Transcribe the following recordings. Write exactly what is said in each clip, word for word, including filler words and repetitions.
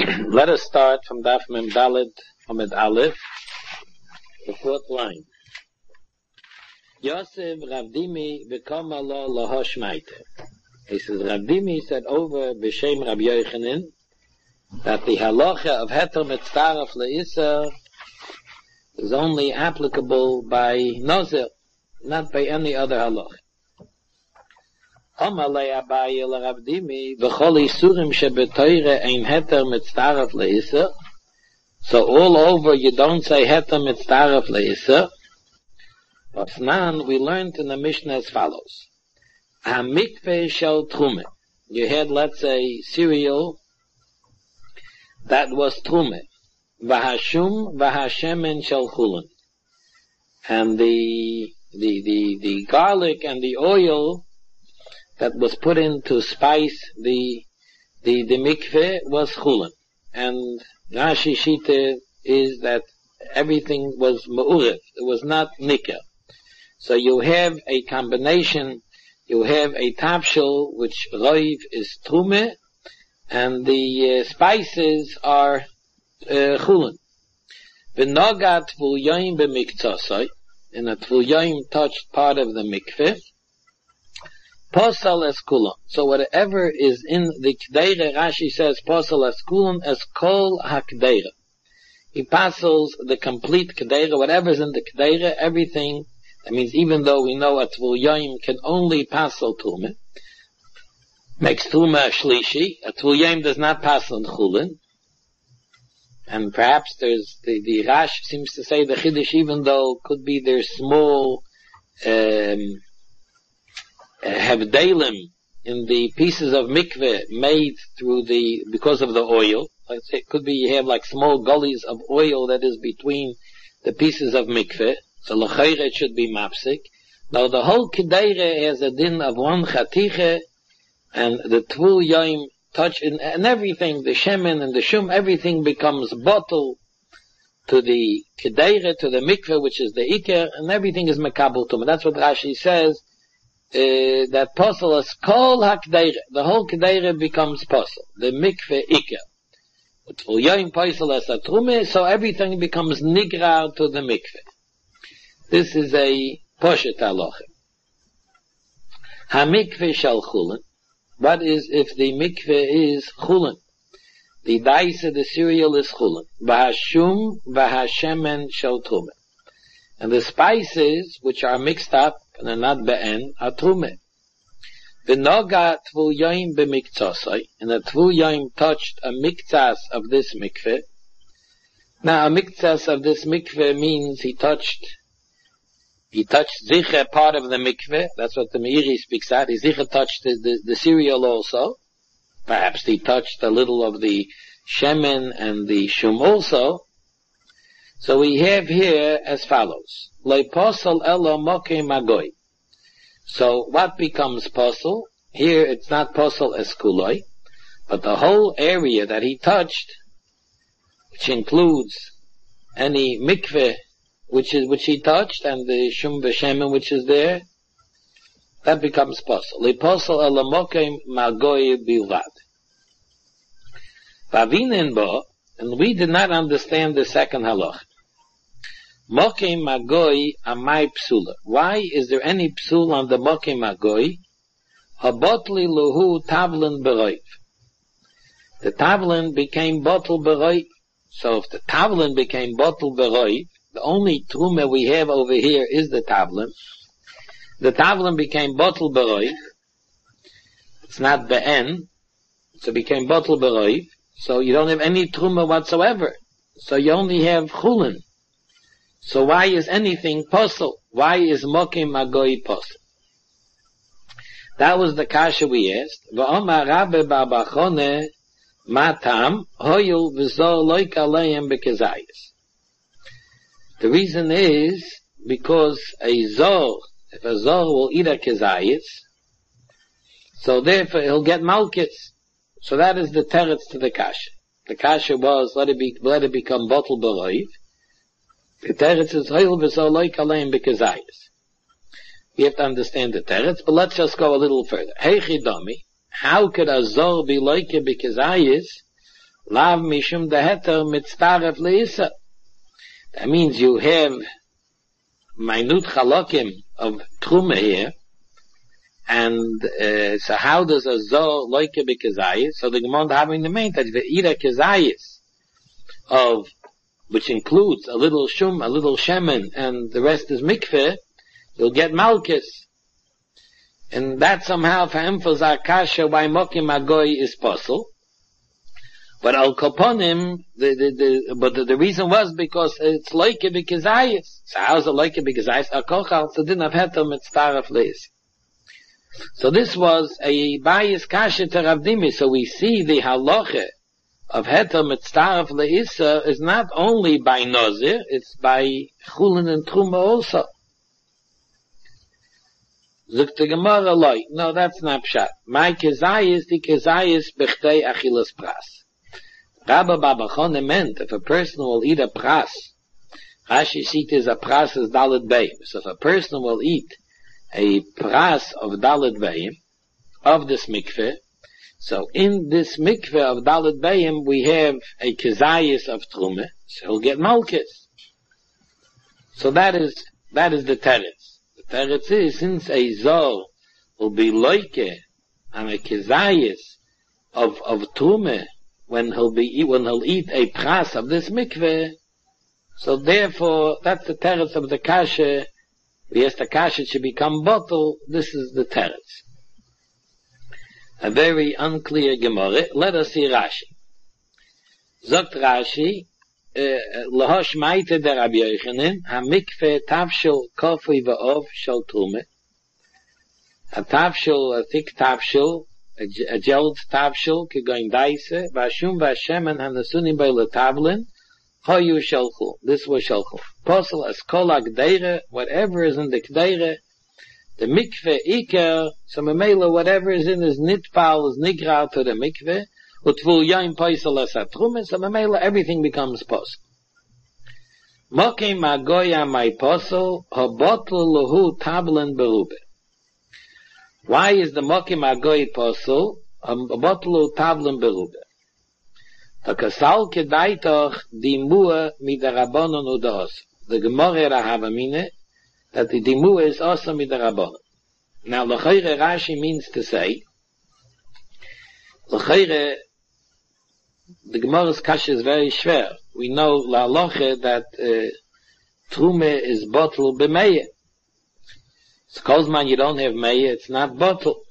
Let us start from Daf Mem Daled Amud Aleph, the fourth line. Yosef Rav Dimi become Allah Lahosh Maite. He says Rav Dimi said over B'Shem Rabbi Yochanan that the halacha of Heter Mitzaref Le'Isser is only applicable by Nazir, not by any other halacha. Amalei Abaye Rav Dimi v'chol isurim shebetoire ein heter mitzaref le'isser. So all over you don't say heter mitzaref le'isser. But now we learned in the Mishnah as follows: Hamikveh shel trume. You had, let's say, cereal that was trume. V'hashum v'hashemen shel chulin. And the the the the garlic and the oil that was put in to spice the the the mikveh was chulin, and Rashi Shita is that everything was ma'urev, it was not nikah. So you have a combination. You have a tafshil which roiv is trume, and the uh, spices are uh, chulin. V'nogat tvul b'miktzasai, and a tvul touched part of the mikveh. Posal es kulon. So whatever is in the kdeira, Rashi says posal es kulon as kol hakdeira. He passes the complete kdeira, whatever is in the kdeira, everything. That means even though we know a tvul yoyim can only pasal tume, makes tume a shlishi, a tvul yoyim does not pasal chulin. And perhaps there's, the, the Rash seems to say the chiddush, even though could be there's small, um, Havdalim in the pieces of mikveh made through the, because of the oil. Let's say it could be you have like small gullies of oil that is between the pieces of mikveh. So l'chayre it should be mapsik. Now the whole kedaire has a din of one chatiche, and the tvul yoim touch in, and everything, the shemen and the shum, everything becomes bottle to the kedaire, to the mikveh, which is the iker, and everything is mekabel tumah. That's what Rashi says. Uh, that posel is kol hakdeire. The whole kedeire becomes posel. The mikveh iker. Tvul yoim posel as a trume, so everything becomes nigrar to the mikveh. This is a poshet halacha. Hamikveh shel chulin. What is if the mikveh is chulin? The dice of the cereal is chulin. V'hashum v'hashemen shel trume. And the spices which are mixed up and are not be'en are trume. V'noga tvul yoim b'miktzasai, and a tvul yoim touched a miktzas of this mikveh. Now a miktzas of this mikveh means he touched, he touched zicha part of the mikveh. That's what the Meiri speaks out. He zicha touched the, the, the cereal also. Perhaps he touched a little of the shemen and the shum also. So we have here as follows. Lei posel elo moke magoy. So what becomes posel? Here it's not posel as kuloi, but the whole area that he touched, which includes any mikveh which is which he touched and the shum v'shemen which is there, that becomes posel. Lei posel elo moke magoy bilvad. Vavinen bo, and we did not understand the second halach. Moke magoi amai psula. Why is there any psul on the moke magoi? Habotli luhu tavlin beroiv. The tavlin became bottle beroiv. So if the tavlin became bottle beroiv, the only trume we have over here is the tavlin. The tavlin became bottle beroiv. It's not be'en. So it became bottle beroiv. So you don't have any trume whatsoever. So you only have chulin. So why is anything posel? Why is mokim magoi posel? That was the kasha we asked. V'omar Rabbe Barbachone matam hoyul v'zor loik aleim bekezayis. The reason is because a zor, if a zor will eat a kezayis, so therefore he'll get malkis. So that is the teretz to the kasha. The kasha was let it be, let it become bottle beroiv. The teretz is hoyul v'zor loik aleim bekezayis. We have to understand the teretz, but let's just go a little further. Heichi domi, how could a zor be loike bekezayis Lav mishum deheter mitztaref leisa. That means you have minute chalokim of truma here, and uh, so how does a zo loike be kezayis? So the Gemara having the main that the ira kezayis of, which includes a little shum, a little shemen, and the rest is mikveh, you'll get malchus. And that somehow for emphasize kasha why mokim agoy is possible. But al koponim, the, the, the, but the, the reason was because it's loike be kezayis. So how's it loike be kezayis? A kochal, so didn't have heter mitztaref leis. So this was a bias kasha to Rav Dimi. So we see the halacha of heter mitztaref leisa is not only by nozir, it's by chulin and truma also. Zuk the Gemara loy. No, that's not pshat. My kezayis, the kezayis b'chtei achilas pras. Rabba Babachone meant if a person will eat a pras, Rashi seat is a pras is dalet bayim. So if a person will eat a pras of dalet bayim, of this mikveh, so in this mikveh of dalet bayim we have a kezayis of trume, so he'll get malchus. So that is, that is the teretz. The teretz is, since a zol will be loike and a kezayis of, of trume, when he'll be, when he'll eat a pras of this mikveh, so therefore, that's the teretz of the kasha. Yes, the kasha should become bottle. This is the teretz. A very unclear Gemara. Let us see Rashi. Zogt Rashi, Lahosh Maite der Rabbi Yochanan, ha mikveh tavshil kofui va'ov shel trume. A tavshil, a thick tavshil, a gelled tavshil, kegoin daise, vashum vashemen hanasunim bei letavlin, hoyu shelchu. This was shelchu. Posel as kolak deire, whatever is in the kdeire, the mikveh iker, so memela, whatever is in his nitpal is nigra to the mikveh, utvul yain posel as atrumen, so memela, everything becomes posel. Mokim magoya my posel, hobotl luhu tablen berube. Why is the mokim agoy posel a bottle tavlin berube? The kasal kedaitoch dimua midarabonon udos. The Gemara Rahavamine that the dimua is also midarabonon. Now l'chayre Rashi means to say, l'chayre the Gemara's kasha is very schwer. We know la loche that uh, trume is bottle b'meya. So Kozman, you don't have meya, it's not bottle.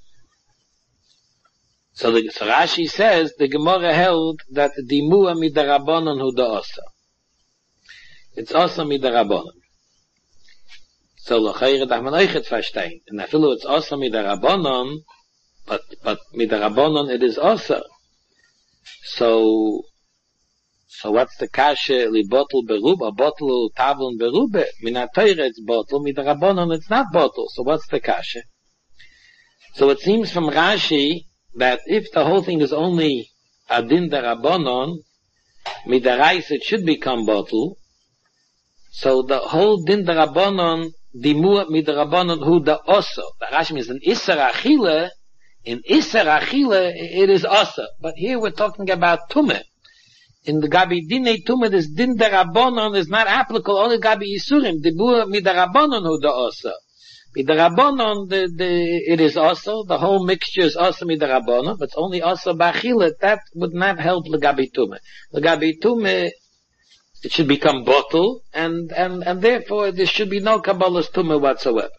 So the so Rashi says the Gemara held that dimua midarabonon hu da'asa. It's also midarabonon. So l'chayre dach man eichet verstehen. And I feel it's also midarabonon, but but midarabonon it is also. So so what's the kasha li bottle berube, a bottle tavlon berube? Minatayre it's bottle, midarabonon it's not bottle. So what's the kasha? So it seems from Rashi that if the whole thing is only adin darabonon, midarais it should become bottle. So the whole din darabonon, dimua midarabonon hu da oso. The Rashi means in isar achile, in isar achile it is oso. But here we're talking about tumah. In the Gabi Dinei Tumah, this Din Darabonon is not applicable only Gabi Yisurim. The Bua Midarabonon who the Osa. Midarabonon, the, the, it is also, the whole mixture is also Midarabonon, but it's only also Bachila. That would not help the Gabi Tumah. The Gabi Tumah, it should become bottle, and, and, and therefore there should be no Kabbalah's Tumah whatsoever.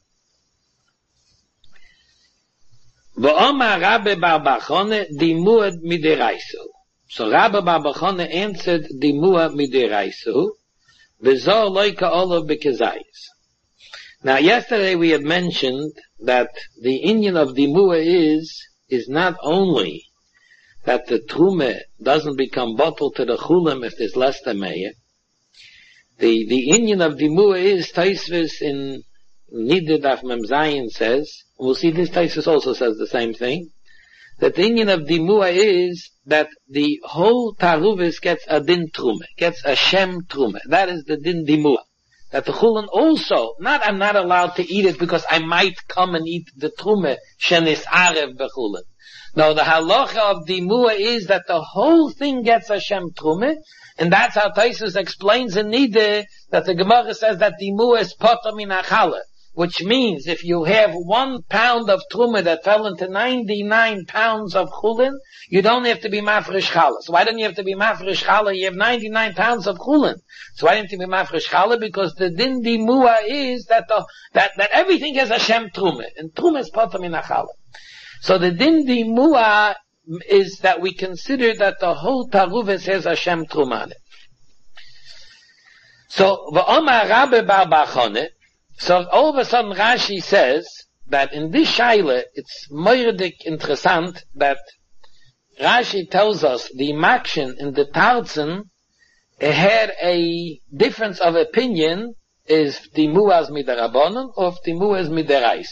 V'omar Rabbe Bar Bachone, Dimuad Mideraisu. So Rabba Babachone answered dimua midiraisu, v'zo loika olav b'kezayis. Now yesterday we had mentioned that the Indian of dimua is, is not only that the trume doesn't become bottled to the chulim if there's less than meya. The, the Indian of dimua is, Taisvis in Nidid of Mem Zayin says, we'll see this Taisvis also says the same thing, that the Indian of dimua is that the whole taruvis gets a din trume, gets a shem trume. That is the din dimua. That the chulin also, not I'm not allowed to eat it because I might come and eat the trume, shenis arev bechulin. No, the halacha of dimua is that the whole thing gets Hashem truma, and that's how Taisus explains in Nideh that the Gemara says that dimua is potam min achala, which means if you have one pound of truma that fell into ninety-nine pounds of chulin, you don't have to be mafresh chala. So why don't you have to be mafresh chala? You have ninety-nine pounds of chulin. So why don't you be mafresh chala? Because the din dimua is that the, that, that everything has Hashem truma, and truma is potam min achala. So the din dimua is that we consider that the whole taruvis has Hashem truma. So v'omar Rabbe bar bar Choneh, so all of a sudden Rashi says that in this shaila it's moirdik interessant that Rashi tells us the makshin in the Tarzen had a difference of opinion is dimuas midarabonon or dimuas midaraisa,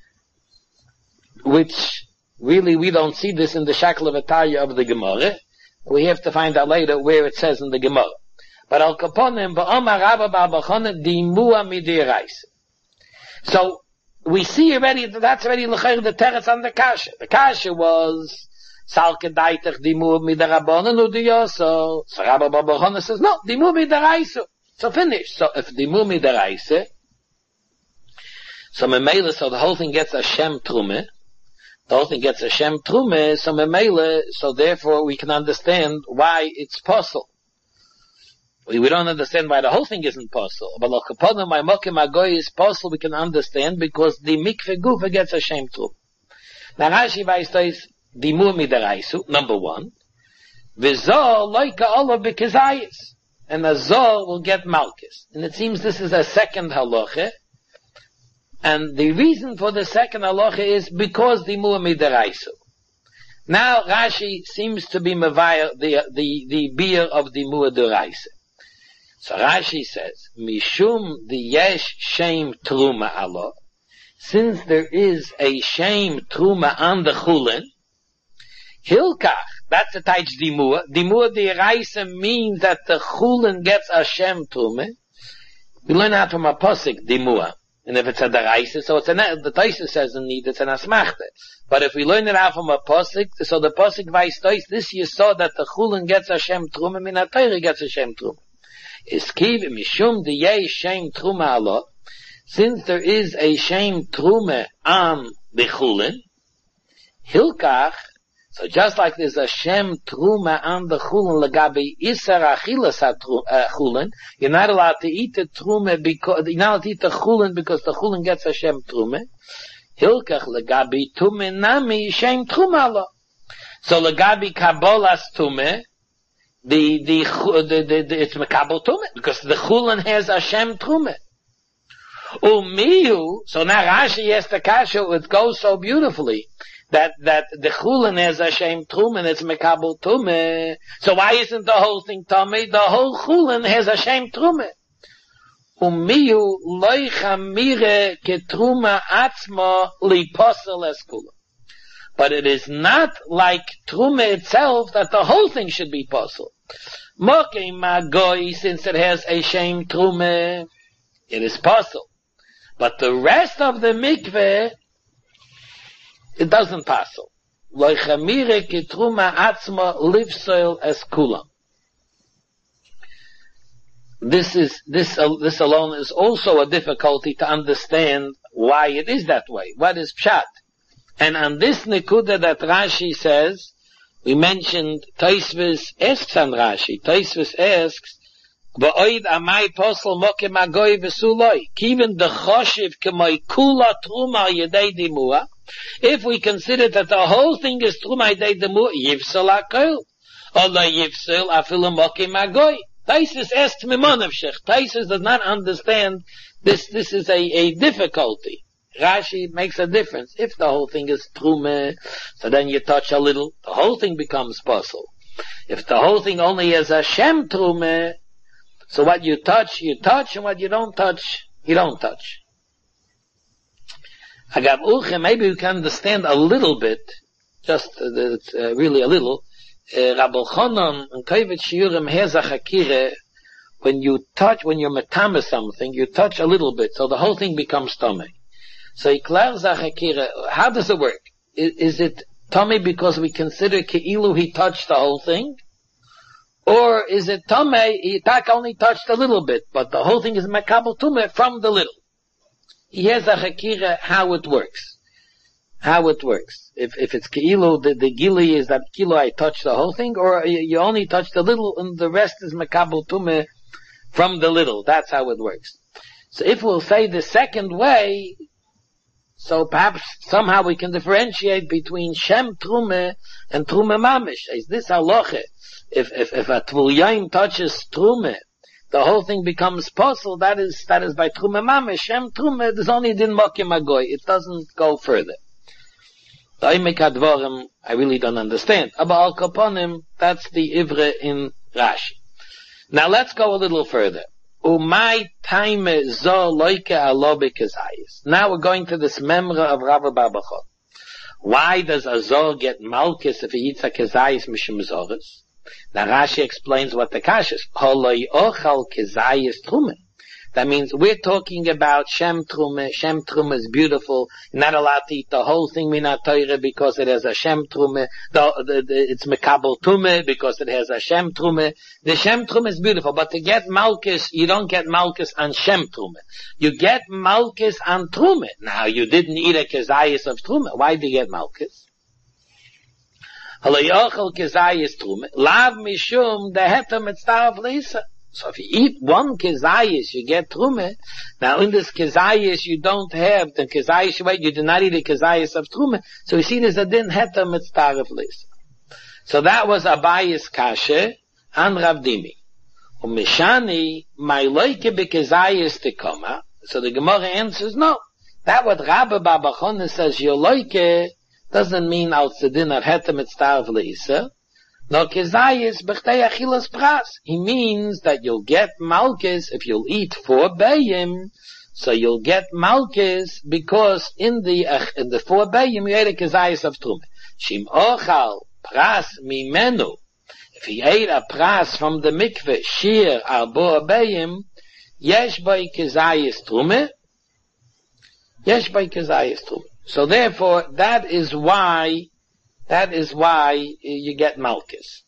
which really we don't see this in the Shakel of Ataya of the Gemara. We have to find out later where it says in the Gemara. But al kaponim ba'omar Rabba bar bar Choneh dimua midaraisa. So we see already that that's already l'chayr the teretz on the kasha. The kasha was salke daitach dimur midarabonon udiyoso. So Rabba bar bar Choneh says no, dimur midaraisa. So finish. So if dimur midaraisa, so memela, so the whole thing gets Hashem trume. The whole thing gets Hashem trume. So memela, so therefore we can understand why it's possible. We, we don't understand why the whole thing isn't possible. But l'kaponim my mokim agoy is possible, we can understand because the mikveh gufa gets Hashem trume. Now Rashi vayistois dimur midaraisu, number one. V'zor loika olav b'kezayis. And a zor will get malchus. And it seems this is a second halacha. And the reason for the second halacha is because dimur midaraisu. Now Rashi seems to be mavayah the, the, the beer of dimur deraisa. So Rashi says, Mishum the yesh shem truma alo, since there is a shem truma on the chulin, hilkach, that's the taich dimua. Dimua deraisa means that the chulin gets a shem truma. We learn out from a posik dimua, and if it's a deraisa, so it's an, the Taisa says in need, it's an asmachta. But if we learn it out from a posik, so the posik vaystois, this you saw that the chulin gets a shem truma, min a Torah gets a shem truma. Is kiv mishum the yei shem truma alo, since there is a shem truma on the chulin, hilkach, so just like there's a shem truma on the chulin legabi isar achilas chulin, you're not allowed to eat the truma because you're not allowed to eat the chulin because the chulin gets a shem truma. Hilkach legabi tume nami shem truma alo. So legabi kabolas tume. The, the, the, the, the, it's mekabel tume, because the chulin has Hashem trume. Umihu, so now Rashi has the kasha, it goes so beautifully, that, that the chulin has Hashem trume, and it's mekabel tume. So why isn't the whole thing tummy? The whole chulin has Hashem trume. Umihu loy chamire ketruma atzma li posel es kula. But it is not like Truma itself that the whole thing should be possible. Mokim Magoi, since it has a shame Truma, it is possible. But the rest of the mikveh, it doesn't possible. Loichamire ki Truma atzma livsoil es kulam. This is, this, uh, this alone is also a difficulty to understand why it is that way. What is pshat? And on this nekuda that Rashi says, we mentioned, Taisvis asks on Rashi, Taisvis asks, V'oid amai posel mokem agoy v'suloi, kiven the choshiv k'moi kula truma yedei dimua, if we consider that the whole thing is truma yedei dimua, yivsel akol, or la yivsel afilu mokem agoy. Taisvis asks Mimonavshech, Taisvis does not understand this, this is a, a difficulty. Rashi makes a difference. If the whole thing is trume, so then you touch a little, the whole thing becomes puzzle. If the whole thing only has a shem trume, so what you touch, you touch, and what you don't touch, you don't touch. Agav uche, maybe you can understand a little bit, just uh, uh, really a little. Uh, Rabbi Chonon and Kovetz Shiurim has a chakire. When you touch, when you're metame something, you touch a little bit, so the whole thing becomes tummy. So how does it work? Is, is it Tomei because we consider Ke'ilu he touched the whole thing? Or is it Tomei, he tak only touched a little bit, but the whole thing is Makabel Tumeh from the little? He has a Hakira how it works. How it works. If if it's Ke'ilu, the, the Gili is that Kilo I touched the whole thing, or you, you only touched a little and the rest is Makabel Tumeh from the little. That's how it works. So if we'll say the second way, so perhaps somehow we can differentiate between Shem Trumeh and Trumeh Mamish. Is this halacha? If, if, if a Tvul Yaim touches Trumeh, the whole thing becomes possible. That is, that is by Trumeh Mamish. Shem Trumeh, there's only Din Mokim Agoy. It doesn't go further. The Oimek HaDvorim, I really don't understand. But Al Kaponim, that's the Ivre in Rashi. Now let's go a little further. Umay taime zo loike alobe kezayis. Now we're going to this memra of Rabbi Barbachon. Why does a zor get malchus if he eats a kezayis mishum zoris? Now Rashi explains what the kash is. Holoi ochal kezayis trume. That means we're talking about Shem Trume. Shem Trume is beautiful. You're not allowed to eat the whole thing Minat Torah because it has a Shem Trume. The, the, the, it's Mekabel Tume because it has a Shem Trume. The Shem Trume is beautiful, but to get Malchus, you don't get Malchus on Shem Trume. You get Malchus on Trume. Now, you didn't eat a Kezayis of Trume. Why do you get Malchus? Halayochel Kezayis Trume. Lav Mishum Deheter Mitzvah Lisa. So if you eat one kezayis, you get trume. Now in this kezayis, you don't have the kezayis you ate. You do not eat a kezayis of trume. So you see, there's a din heter mitzvah lisa. So that was Abayis kashe and Rav Dimi. Umishani my loike bekezayis tekoma. So the Gemara answers no. That what Rabbi Barbachon says your loike doesn't mean out the din of heter mitzvah lisa. No kezayis b'chtei achilas pras. He means that you'll get malchus if you'll eat four bayim. So you'll get malchus because in the uh, in the four bayim you ate a kezayis of truma. Shim ochal pras mimenu. If he ate a pras from the mikveh shir arbo bayim, yesh by kezayis truma. Yesh by kezayis truma. So therefore, that is why. That is why you get Malchus.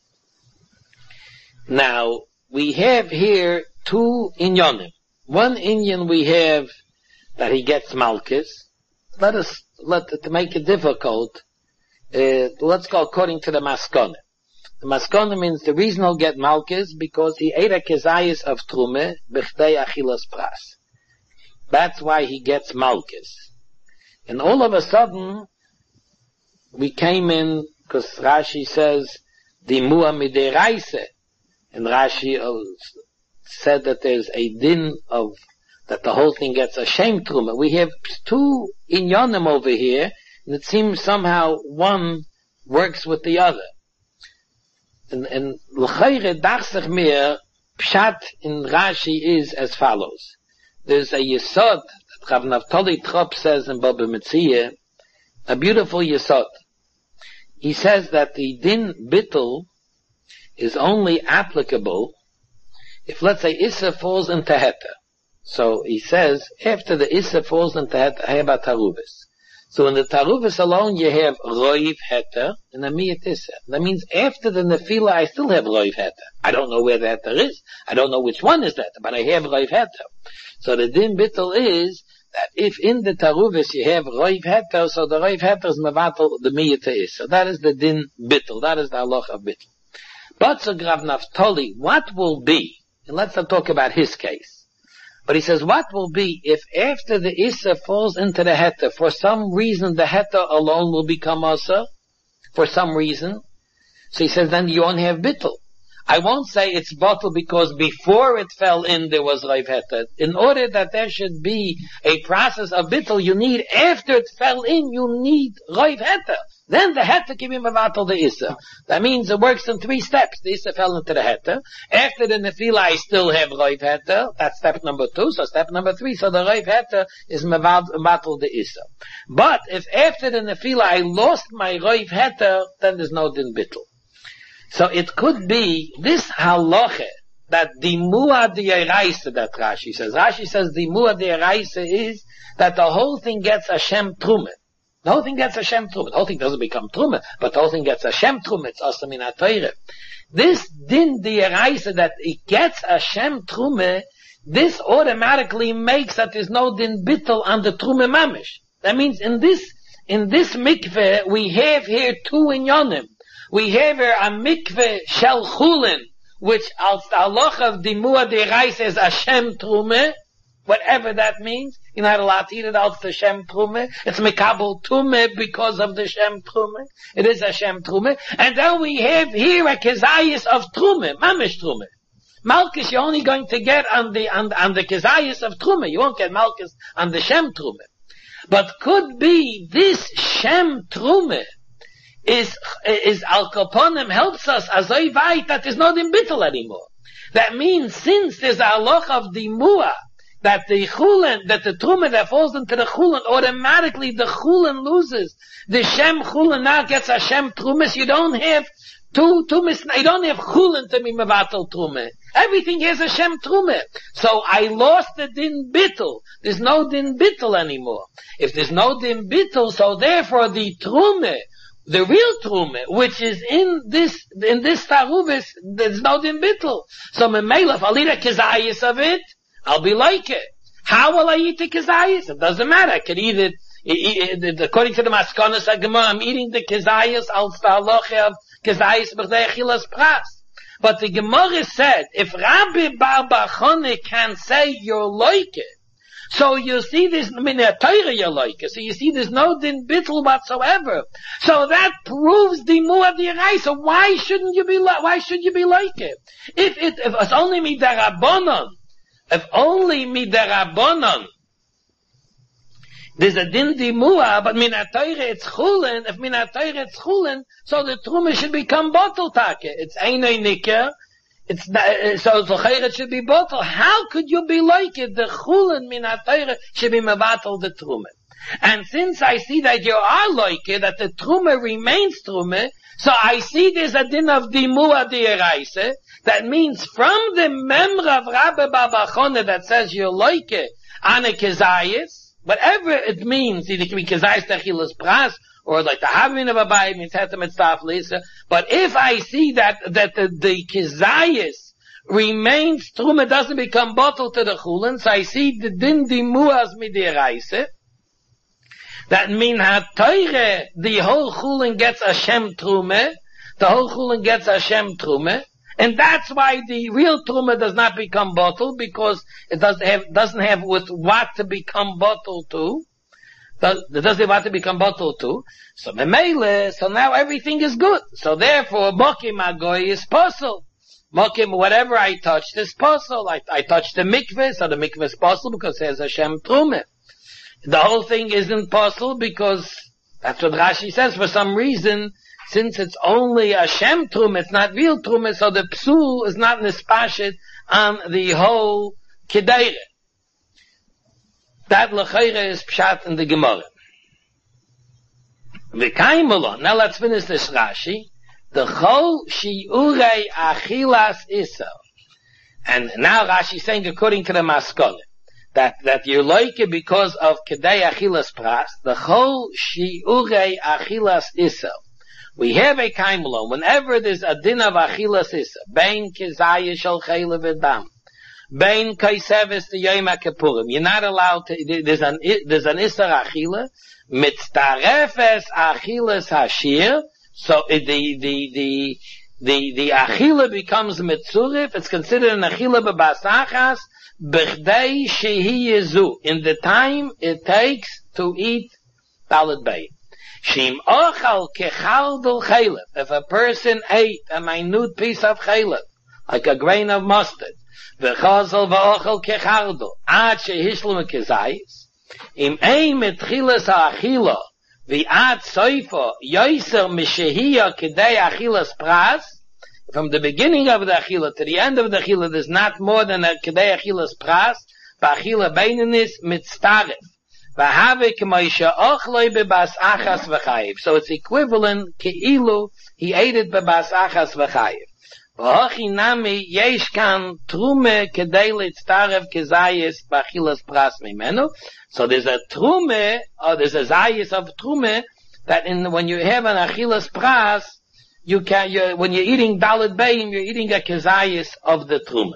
Now, we have here two inyanim. One inyan we have that he gets Malchus. Let us, let, to make it difficult, uh, let's go according to the Maskona. The Maskona means the reason he'll get Malchus because he ate a kezayis of Trume, b'chtei achilas pras. That's why he gets Malchus. And all of a sudden, we came in, because Rashi says, the Mu'a mideraise, and Rashi uh, said that there's a din of, that the whole thing gets a shame truma. We have two inyanim over here, and it seems somehow one works with the other. And, and l'chayre dachsech mir, pshat in Rashi is as follows. There's a yesod, that Rav Naftali Trop says in Baba Metzia, a beautiful yesod. He says that the din bittul is only applicable if, let's say, Issa falls into Heta. So he says, after the Issa falls into Heta, how about Taruvis? So in the Taruvis alone, you have Roiv Heta and a Miyat Issa. That means after the Nefila, I still have Roiv Heta. I don't know where the Heta is. I don't know which one is that, but I have Roiv Heta. So the din bittul is that if in the Taruvis you have Roiv Heter, so the Roiv Heter is Mevatel, the Miyata is. So that is the Din Bittul. That is the halach of Bittul. But so Rav Naftali, what will be, and let's not talk about his case, but he says, what will be if after the Issa falls into the Heter, for some reason the Heter alone will become Asa? For some reason. So he says, then you won't have Bittul. I won't say it's bottled because before it fell in there was Roiv Heter. In order that there should be a process of bittul, you need, after it fell in, you need Roiv Heter. Then the Heter can be mevatel the Issa. That means it works in three steps. The Issa fell into the Heter. After the Nefila, I still have Roiv Heter. That's step number two. So step number three, so the Roiv Heter is mevatel the Issa. But if after the Nefila I lost my Roiv Heter, then there's no din bittul. So it could be this halacha that the mu'ad yeraisa that Rashi says. Rashi says the mu'ad yeraisa is that the whole thing gets a shem trume. The whole thing gets Hashem Truma. The whole thing doesn't become Truma, but the whole thing gets Hashem Truma. It's also min ha-Torah. This din d'oraisa that it gets Hashem Truma, this automatically makes that there's no din bittul on the Truma mamish. That means in this, in this mikveh, we have here two inyonim. We have here a mikveh shel chulin, which als the halacha of dimua d'oraisa is Hashem Truma, whatever that means. You're not allowed to eat it out the Shem Trume. It's Mekabel Tume because of the Shem Trume. It is a Shem Trume. And then we have here a Kezayis of Trume, Mamish Trume. Malchus you're only going to get on the, on, on the Kezayis of Trume. You won't get Malchus on the Shem Trume. But could be this Shem Trume is, is Al Kaponim helps us as I write that there's not in Bittel anymore. That means since there's a halacha of the Muah, that the chulin, that the truma that falls into the chulin, automatically the chulin loses. The Shem chulin now gets a Shem trumas. You don't have two tumas. You don't have chulin to be mevatel truma. Everything has a Shem truma. So I lost the din bittul. There's no din bittul anymore. If there's no din bittul, so therefore the truma, the real truma, which is in this in this taruvis, there's no din bittul. So memela, if I'll eat a kezayis of it, I'll be like it. How will I eat the kezayis? It doesn't matter. I can eat it, eat it according to the Maskonos HaGemara, I'm eating the kezayis al halacha of kezayis b'chdei achilas pras. But the Gemara said, if Rabbi Bar Bar Chona can say you're like it, so you see this, I mean, a Torah you're like it, so you see there's no din bittul whatsoever. So that proves the muad d'oraisa. So why shouldn't you be like, why should you be like it? If it, if it's only midarabanan, if only midarabanan, there's a din dimua, but min ha-Torah it's chulin. If min ha-Torah it's chulin, so the truma should become bottle take. It's einay nikah. It's uh, so l'chayr it should be bottle. How could you be like it? The chulin min ha-Torah should be mevatel the truma. And since I see that you are like it, that the truma remains truma, so I see there's a din of dimua d'oraisa. That means from the memra of Rabbi Bar Bar Chona that says you like it on a kezayis, whatever it means, either it can be kezayis techilas pras, or like the having of a bayit means hetem et staf lisa. But if I see that, that the, the kezayis remains, truma doesn't become bottled to the chulin, so I see the din dimuas midiraisa, that mean ha-Torah, the whole chulin gets a shem truma, the whole chulin gets a shem truma, and that's why the real truma does not become bottled, because it doesn't have, doesn't have with what to become bottled to. It doesn't have what to become bottled to. So memele, so now everything is good. So therefore, mokim agoy is possible. Mokim, whatever I touched is possible. I, I touched the mikveh, so the mikveh is possible because there's a shem truma. The whole thing isn't possible because that's what Rashi says. For some reason, since it's only a Shem Trum, it's not real Trum, so the Psul is not nispashet on the whole Kedaire. That L'chayre is Pshat in the Gemara. V'kaimulon, now let's finish this Rashi. The Chol Shi'urei Achilas Isel. And now Rashi is saying according to the Maskonet, that, that you like it because of Kedei Achilas Pras, the Chol Shi'urei Achilas Isel. We have a kaimulon. Whenever there's a din of achilas issa, bein kezayis shel chayla v'dam, bein kaisevis to yom ha-kippurim, you're not allowed to. There's an there's an issa achila, mitztarefes achilas hashir. So the the the the the achila becomes mitzurif. It's considered an achila b'basachas b'chdei shehi yezu. In the time it takes to eat dalet bein. Shim ochal kechaldul chaleb. If a person ate a minute piece of chaleb, like a grain of mustard, v'chazal v'ochal kechaldul, ad shehishlam kezayis, im ein metchilas ha'achila, v'ad soifo, yoiser mishehiya kedei achilas pras, from the beginning of the achila to the end of the achila, there's not more than a kedei achilas pras, v'achila beinanis mitztaref. So it's equivalent keilu he ate it bebas achas v'chayiv. V'hochi nami yesh kan trume kedei litztarev kezayis b'achilas pras mimenu. So there's a trume, or there's a zayis of trume, that in when you have an achilas pras, you can, you, when you're eating dalet bayim, you're eating a kezayis of the trume.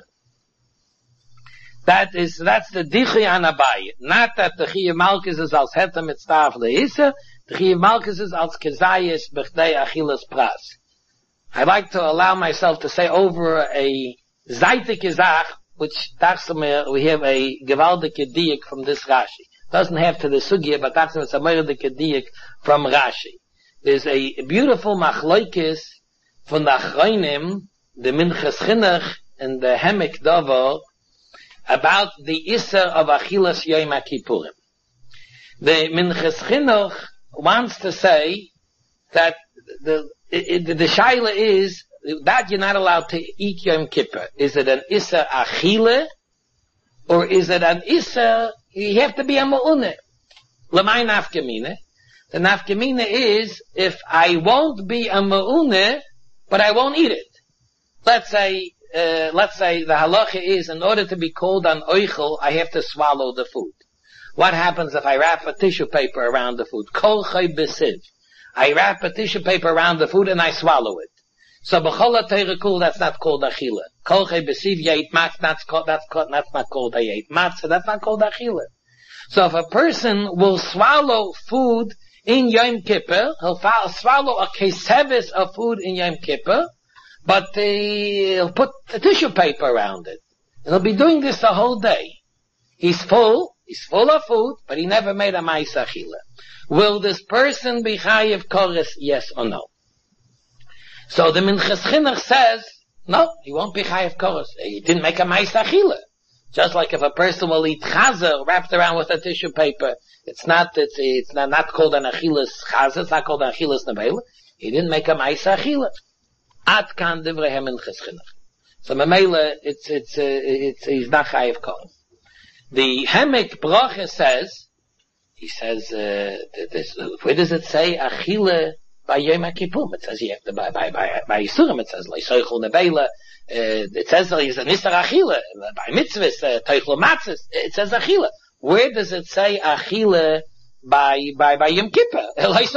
That is, that's the dichi an Abaye. Not that the Chiyav Malkus is als heter mit starf leisa, the Chiyav Malkus is als kezayis b'chdei achilas pras. I like to allow myself to say over a zaytike zach, which Tachsam, we have a gewaldike diak from this Rashi. Doesn't have to the sugya, but Tachsam it's a meirdike diak from Rashi. There's a beautiful machloikis from the Achronim, the Minchas Chinuch, and the Hemek Dovo, about the Isser of Achilas Yom HaKippurim. The Minchas Chinuch wants to say that the It, it, the shaila is that you're not allowed to eat Yom Kippur. Is it an Issa Achile, or is it an Issa, you have to be a Ma'uneh? L'may nafkamine. The nafkamine is, if I won't be a Ma'uneh, but I won't eat it. Let's say, uh, let's say the halacha is, in order to be called an oichel, I have to swallow the food. What happens if I wrap a tissue paper around the food? Kol chay besiv. I wrap a tissue paper around the food and I swallow it. So b'chol ha'teirikul, that's not called achila. Kol chay besiv yeit mat, that's called, that's called, that's not called yeit mat, so that's not called achila. So if a person will swallow food in Yom Kippur, he'll swallow a kesevis of food in Yom Kippur, but he'll put a tissue paper around it. And he'll be doing this the whole day. He's full, he's full of food, but he never made a ma'is achila. Will this person be chayiv koris, yes or no? So the Minchas Chinuch says, no, he won't be chayiv koris. He didn't make a ma'is achila. Just like if a person will eat chazer wrapped around with a tissue paper, it's not, it's, it's not, not called an achilas chazer, it's not called an achilas nevela. He didn't make a ma'is achila. At kan divrei Minchas Chinuch. So Mamela, it's, it's, uh, it's, he's not chayiv koris. The Hemek Bracha says, he says, uh, this, where does it say achila by Yom HaKippurim? It says you have to by by by by Yisurim. It says leisoichul nevela. Uh, it says he's an isar achila by mitzvahs uh, teichlu matzos. It says achila. Where does it say achila by by by Yom Kippur?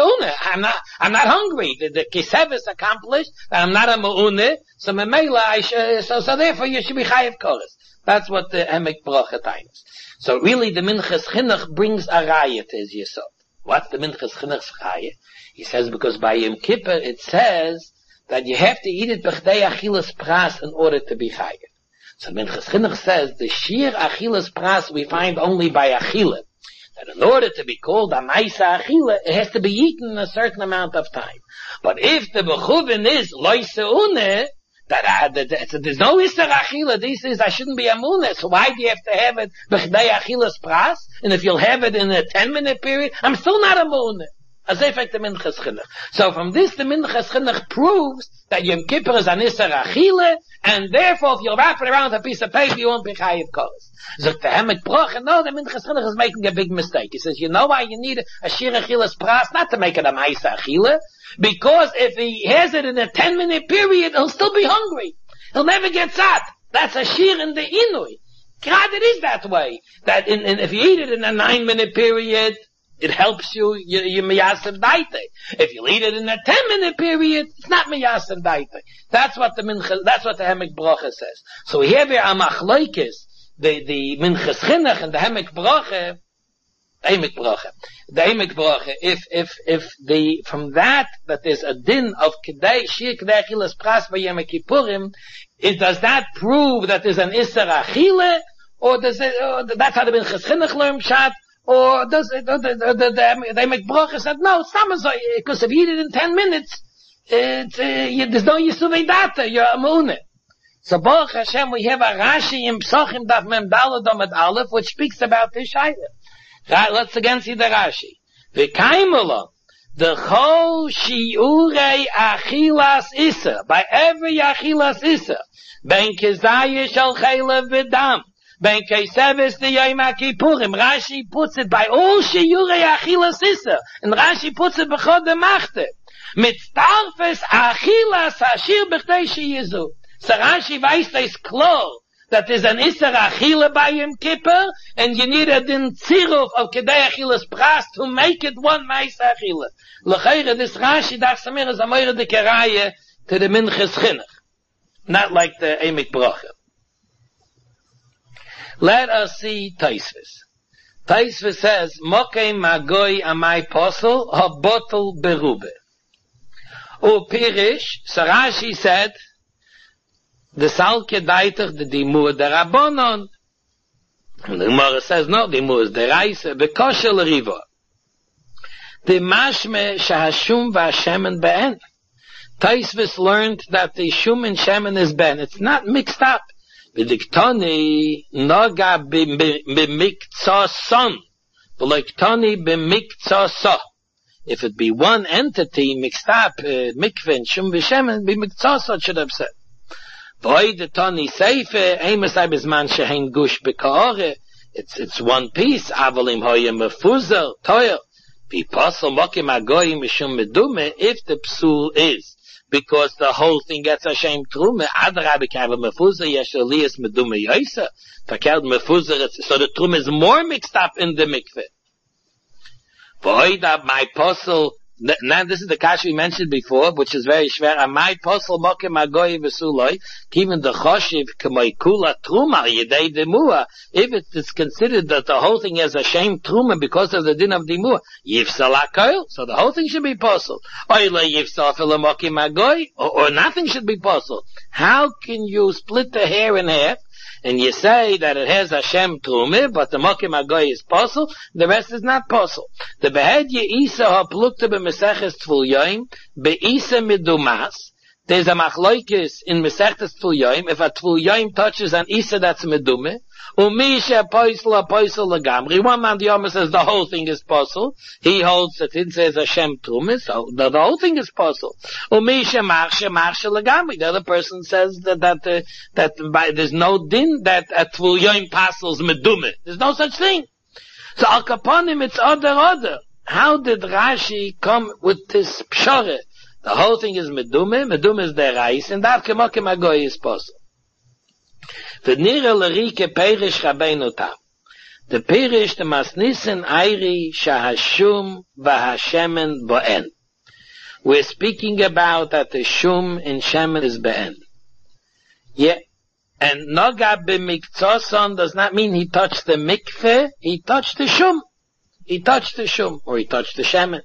I'm not I'm not hungry. The, the kisev is accomplished. I'm not a me'uneh. So memela I sh- so so therefore you should be chayiv koris. That's what the Hemek Bracha times. So really the Minchas Chinuch brings a raya to his yesod. What's the Minchas Chinuch's raya? He says because by Yom Kippur it says that you have to eat it b'chdei achilas pras in order to be chayiv. So Minchas Chinuch says the sheer achilas pras we find only by achila. That in order to be called a ma'isa achila, it has to be eaten in a certain amount of time. But if the bechuvin is loiseuneh, that, uh, that, that there's no Isser Achila, this is, I shouldn't be a Muneh, so why do you have to have it b'chdei Achilas Pras? And if you'll have it in a ten minute period, I'm still not a Muneh. As if like the Minchas Chinuch. So from this, the Minchas Chinuch proves that Yom Kippur is an Isser Achila, and therefore if you wrap it around a piece of paper, you won't be chayiv koris. So the Hemek Bracha, no, the Minchas Chinuch is making a big mistake. He says, you know why you need a Shir Achilas Pras? Not to make it a Ma'isa Achila, because if he has it in a ten minute period, he'll still be hungry. He'll never get sat. That's a Shir in the Inui. God, it is that way. That in, in, if you eat it in a nine minute period, it helps you, you, you miyasem daite. If you eat it in a ten minute period, it's not miyasem daite. That's what the Minchas, that's what the Hemek Bracha says. So here we are machloikis, the, the Minchas Chinuch and the Hemek Bracha, the Hemek Bracha, the Hemek Bracha, if, if, if the, from that, that there's a din of Kedei, Shir Kedei Achilas Pras by Yom Kippurim, it does that prove that there's an Isser Achile, or does it, or that's how the Minchas Chinuch learn Pshat, or does it, or the, the, the, the, they make bracha said, no, it's not so, because if you eat it in ten minutes, it's, uh, you, there's no Yisuvei Data, you're a Muneh. So Baruch Hashem, we have a Rashi in Psachim Daf Mem Daled Amud Aleph, which speaks about this Shaila. Right, let's again see the Rashi. V'kaimula, the Chol Shiurei Achilas Issa, by every Achilas Issa, Ben Kezayish Al Chaylev V'dam, Ben Kesevis the Yom HaKippurim. Rashi puts it by all Shiurei Achilas Issa. And Rashi puts it b'chod the Machte. Mit Tarfes Achilas Hashir B'chtei Sheyizu. So Rashi weiß das klar, that there's an Isser Achille by Yom Kippur, and you need a din tziruf of Kedei Achille's pras to make it one nice Achille. L'chayre, this Rashi, Dach Samir, is a moire de keraye to the Minchas Chinuch. Not like the Emek Bracha. Let us see Taisvis. Taisvis says, Mokei Magoi Amai Posel, Ha Botel Berube. O Pirish, so Rashi said, the Salke Deiter, the Dimur der Rabbanon. And the Gemara says, no, Dimur is der Reise, Bekoshel Riva. The Mashme Shahashum Vashemen Ben. Taisvis learned that the Shum and Shemen is Ben. It's not mixed up. V'diktoni noga b'miktzah son. V'diktoni b'miktzah so. If it be one entity mixed up, uh, mikveh and Shum v'Shemen, b'miktzah so, it should have said. V'oidetoni seife, eimesai bizman shehein gush b'ka'ore. It's, it's one piece. Avalim hoye mefuzer, toyer. V'posel mokim agoyim mishum medume, if the psul is because the whole thing gets a shame trume. Adrabi kava mefuzer yesh elias medume yoisa. Fakeld mefuzer, so the trume is more mixed up in the mikveh. V'oida my posel. Now this is the kasha we mentioned before, which is very shver. Amai posel mokem agoy v'suloi, even the choshiv k'may kula truma yedei demua. If it is considered that the whole thing has a shame truma because of the din of demua, yifsal akoil, so the whole thing should be posel. Oile yifsal fila mokem agoy, or nothing should be posel. How can you split the hair in half? And you say that it has Hashem Trumeh, but the Mokim Agoy is posel, the rest is not posel. The Behedye Isa ha plukte b'Meseches Tful Yoim, be'Isa midumas, there's a machloikis in Meseches Tful Yoim, if a Tful Yoim touches an Isa that's medumeh, u'misha poisel a poisel legamri, one man the Yoma says the whole thing is posel, he holds that it says Hashem Trumeh, so the, the whole thing is posel. U'misha marsha marsha legamri, the other person says that, that, uh, that by, there's no din that a Tvul Yoim pasels medumeh. There's no such thing. So al kaponim it's other other. How did Rashi come with this pshore? The whole thing is medumeh, medumeh is the rice, and that kemokim agoy is posel. V'nira l'rike perish Rabbeinu Tam. The perish the masnisen airi shahashum v'hashemen bo'en. We're speaking about that the shum in shemen is bo'en. Yeah. And noga b'miktzah does not mean he touched the mikveh, he touched the shum. He touched the shum, or he touched the shemen.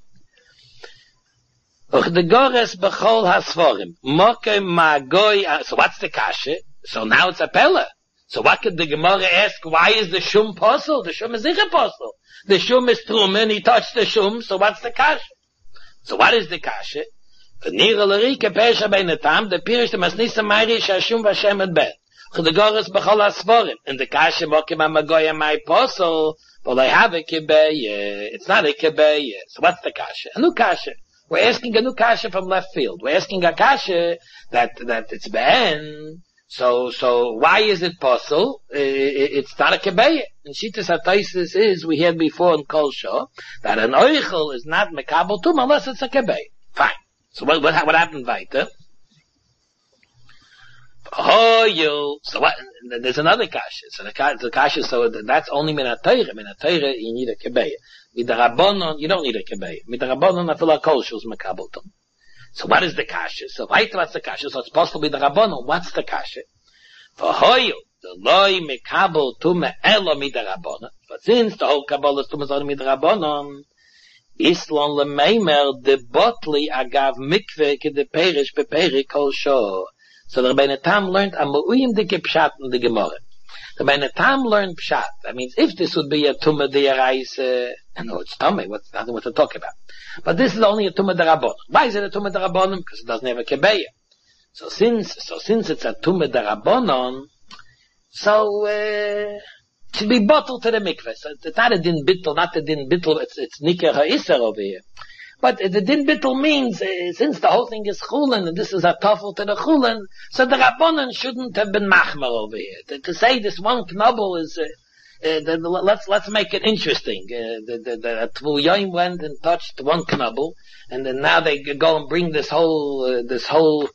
Och the gores b'chol hasforim. Moke magoy, so what's the kasha? So now it's a pella. So what could the Gemara ask? Why is the shum posel? The shum is ikke posel. The shum is trumen, he touched the shum, so what's the kasha? So what is the kasha? V'nira l'rike pesha beinetam, the pirish the masnisa mayri shashum v'shemen ben. The Goras b'chol hasforim. And the kasha mokim amagoya my posel, but I have a kibay, it's not a kibay. So what's the kasha? A new kasha. We're asking a new kasha from left field. We're asking a kasha that, that it's ben. So, so why is it posel? It's not a kibay. And Shittas HaTaisis is, we had before in Kol Shah, that an oichel is not mekabel tum unless it's a kibay. Fine. So what, what, what happened weiter? Oh, you, so what, there's another kasha. So the, the kasha, so that's only min ha-Torah. Min ha-Torah, you need a kibay. With the Rabbanon, you don't need a kibay. With the Rabbanon, I feel like Kol Shah is mekabel tum. So what is the kasha? So weiter what's the kasha? So it's possible with the Rabbanon. What's the kasha? For hoyu, the loy mekabel tume elo mid Rabbanon. But since the whole Kabbalah is tume zon mid Rabbanon, Islon lemeimer de botli agav mikve ke de perish beperi Kol Shah. So the Rebbeinu Tam learned a mu'uyim dike pshat in the Gemara. The Rebbeinu Tam learned pshat. That means if this would be a tume de yarais, I know it's tummy, what's nothing what to talk about. But this is only a tume de Rabbanon. Why is it a tume de Rabbanon? Because it doesn't have a kebeya. So since, so since it's a tume de Rabbanon, so, uh, it should be bottled to the mikveh. So it's not a din bittel, not a din bittel, it's, it's niker ha'isser over here. But the din bittel means, uh, since the whole thing is chulin, and this is a toffel to the chulin, so the Rabbanon shouldn't have been machmer over here. To, to say this one knobel is, uh, uh, the, the, let's, let's make it interesting. Uh, the, the, the Tvul Yoim went and touched one knobel, and then now they go and bring this whole, uh, this whole,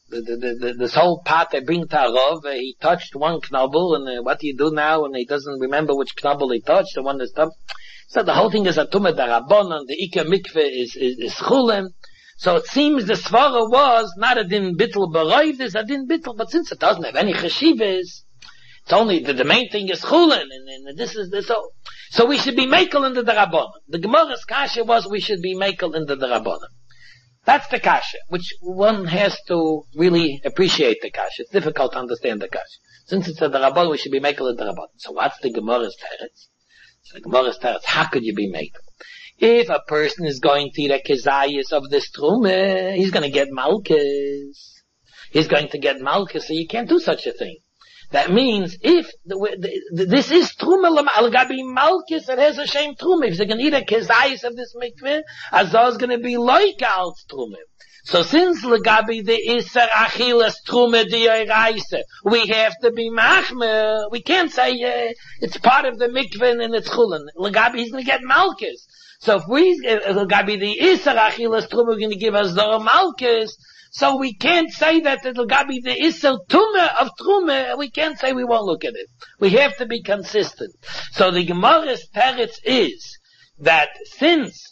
the, the, the, this whole pot they bring to Arov, uh, he touched one knobble, and uh, what do you do now? And he doesn't remember which knobble he touched, the one that's top. So the whole thing is a tumah darabonon, the Ika mikveh is, is, is chulem. So it seems the svara was not a din bittul baroiv, there's a din bittul, but since it doesn't have any cheshivas, it's only, the, the main thing is chulin, and, and this is the, so, so we should be makel in the darabonon. The Gemara's kasha was we should be makel in the darabonon. That's the kasha, which one has to really appreciate the kasha. It's difficult to understand the kasha. Since it's a darabonon, we should be makel in the darabonon. So what's the Gemara's teretz? So the Gemara's teretz, how could you be makel? If a person is going to eat a kezayis of this trumah, he's going to get malchus. He's going to get malchus, so you can't do such a thing. That means if the, the, the, this is trumah al gabi malchus, it has a shame trumah. If they're going to eat a kezayis of this mikveh, azor is going to be like al trumah. So since legabi the iser achilas trumah diyoraisa, we have to be machmer. We can't say uh, it's part of the mikveh and it's chulin. Legabi he's going to get malchus. So if we legabi the iser achilas trumah, we're going to give us the malchus. So we can't say that it'll be the Isser Tumah of Trumah. We can't say we won't look at it. We have to be consistent. So the Gemara's teretz is that since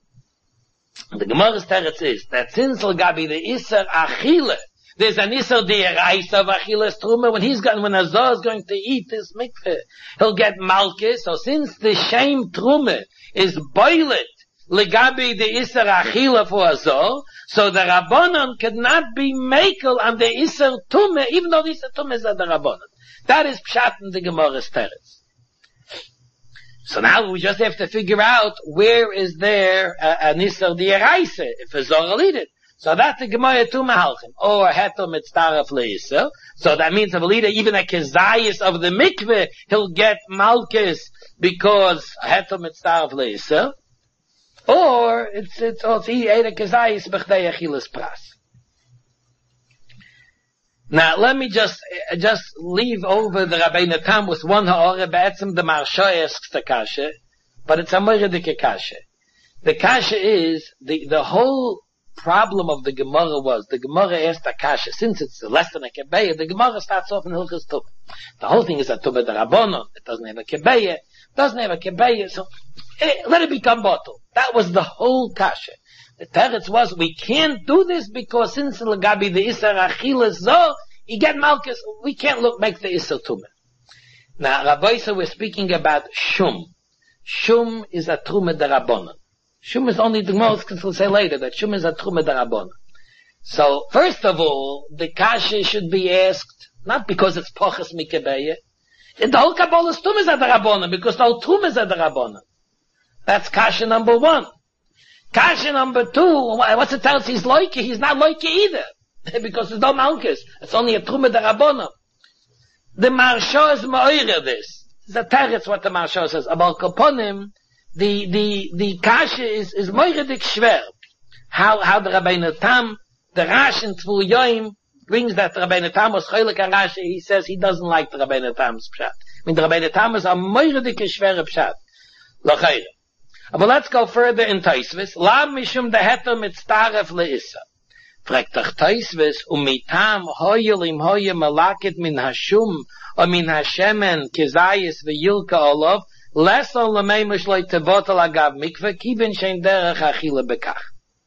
the Gemara's teretz is that since it'll be the Isser Achila, there's an Isser De'eraisa of Achilas Trumah. When he's going, when Azor is going to eat this mikveh, he'll get malchus. So since the shame Trumah is boiled legabi the Isser Achila for Azor, so the Rabbanon could not be makel on the Isser Tumah, even though the Isser Tumah is at the Rabbanon. That is pshat in the Gemara's teretz. So now we just have to figure out where is there uh, an Isser De'eraisa, if Azor will eat it. So that's the Gemara Tumah halchin. Or hetel mitzaref le'Isser. So that means if a leader, even a kezayis of the mikveh, he'll get malchus because hetel mitzaref le'Isser. Or it's it's also he ate a kezayis b'chdei achilas pras. Now let me just uh, just leave over the Rabbeinu Tam with one ha'ora b'etzem the Marsha asks the kasha, but it's a moiridik kasha. The kasha is the the whole problem of the Gemara was the Gemara asked the kasha since it's less than a kebeya. The Gemara starts off in Hilchos Tumah. The whole thing is a Tumah d'Rabbanon. It doesn't have a kebeya. Doesn't have a kebeya. So eh, let it become bottle. That was the whole kasha. The teretz was we can't do this because since legabi the Isser Achilas Zo, you get malchus. We can't look make the Isser Tumah. Now Rabbi so we're speaking about shum. Shum is a Trumah d'Rabbanon. Shum is only the most, because we'll say later that Shum is a Trumah d'Rabbanon. So, first of all, the kasha should be asked, not because it's Pochas Mikebeya. The whole Kabbalah's Tum is a d'Rabbanon, because the whole Tum is a d'Rabbanon. That's kasha number one. Kasha number two, what's it tells he's loike? He's not loike either. Because there's no malchus. It's only a Trumah d'Rabbanon. The Marsha is ma'oira this. The teretz what the Marsha says. About Kaponim, The, the, the kasha is, is moiridik schwer. How, how the Rabbeinu Tam, the Rash in Tvul Yoim, brings that Rabbeinu Tam was cholik Rashi, he says he doesn't like the Rabbeinu Tam's pshat. I mean, the Rabbeinu Tam is a moiridik schwer pshat. L'chayre. But let's go further in Taisvis. La mishum deheter mitztaref le'issa. Fragt ach Taisvis, um mitam hoyel im hoye malakit min hashum, o min hashemen kezayis v'yilka olov, less on lemeimush like tevotel agav mikveh kiben shein derech achila bekach.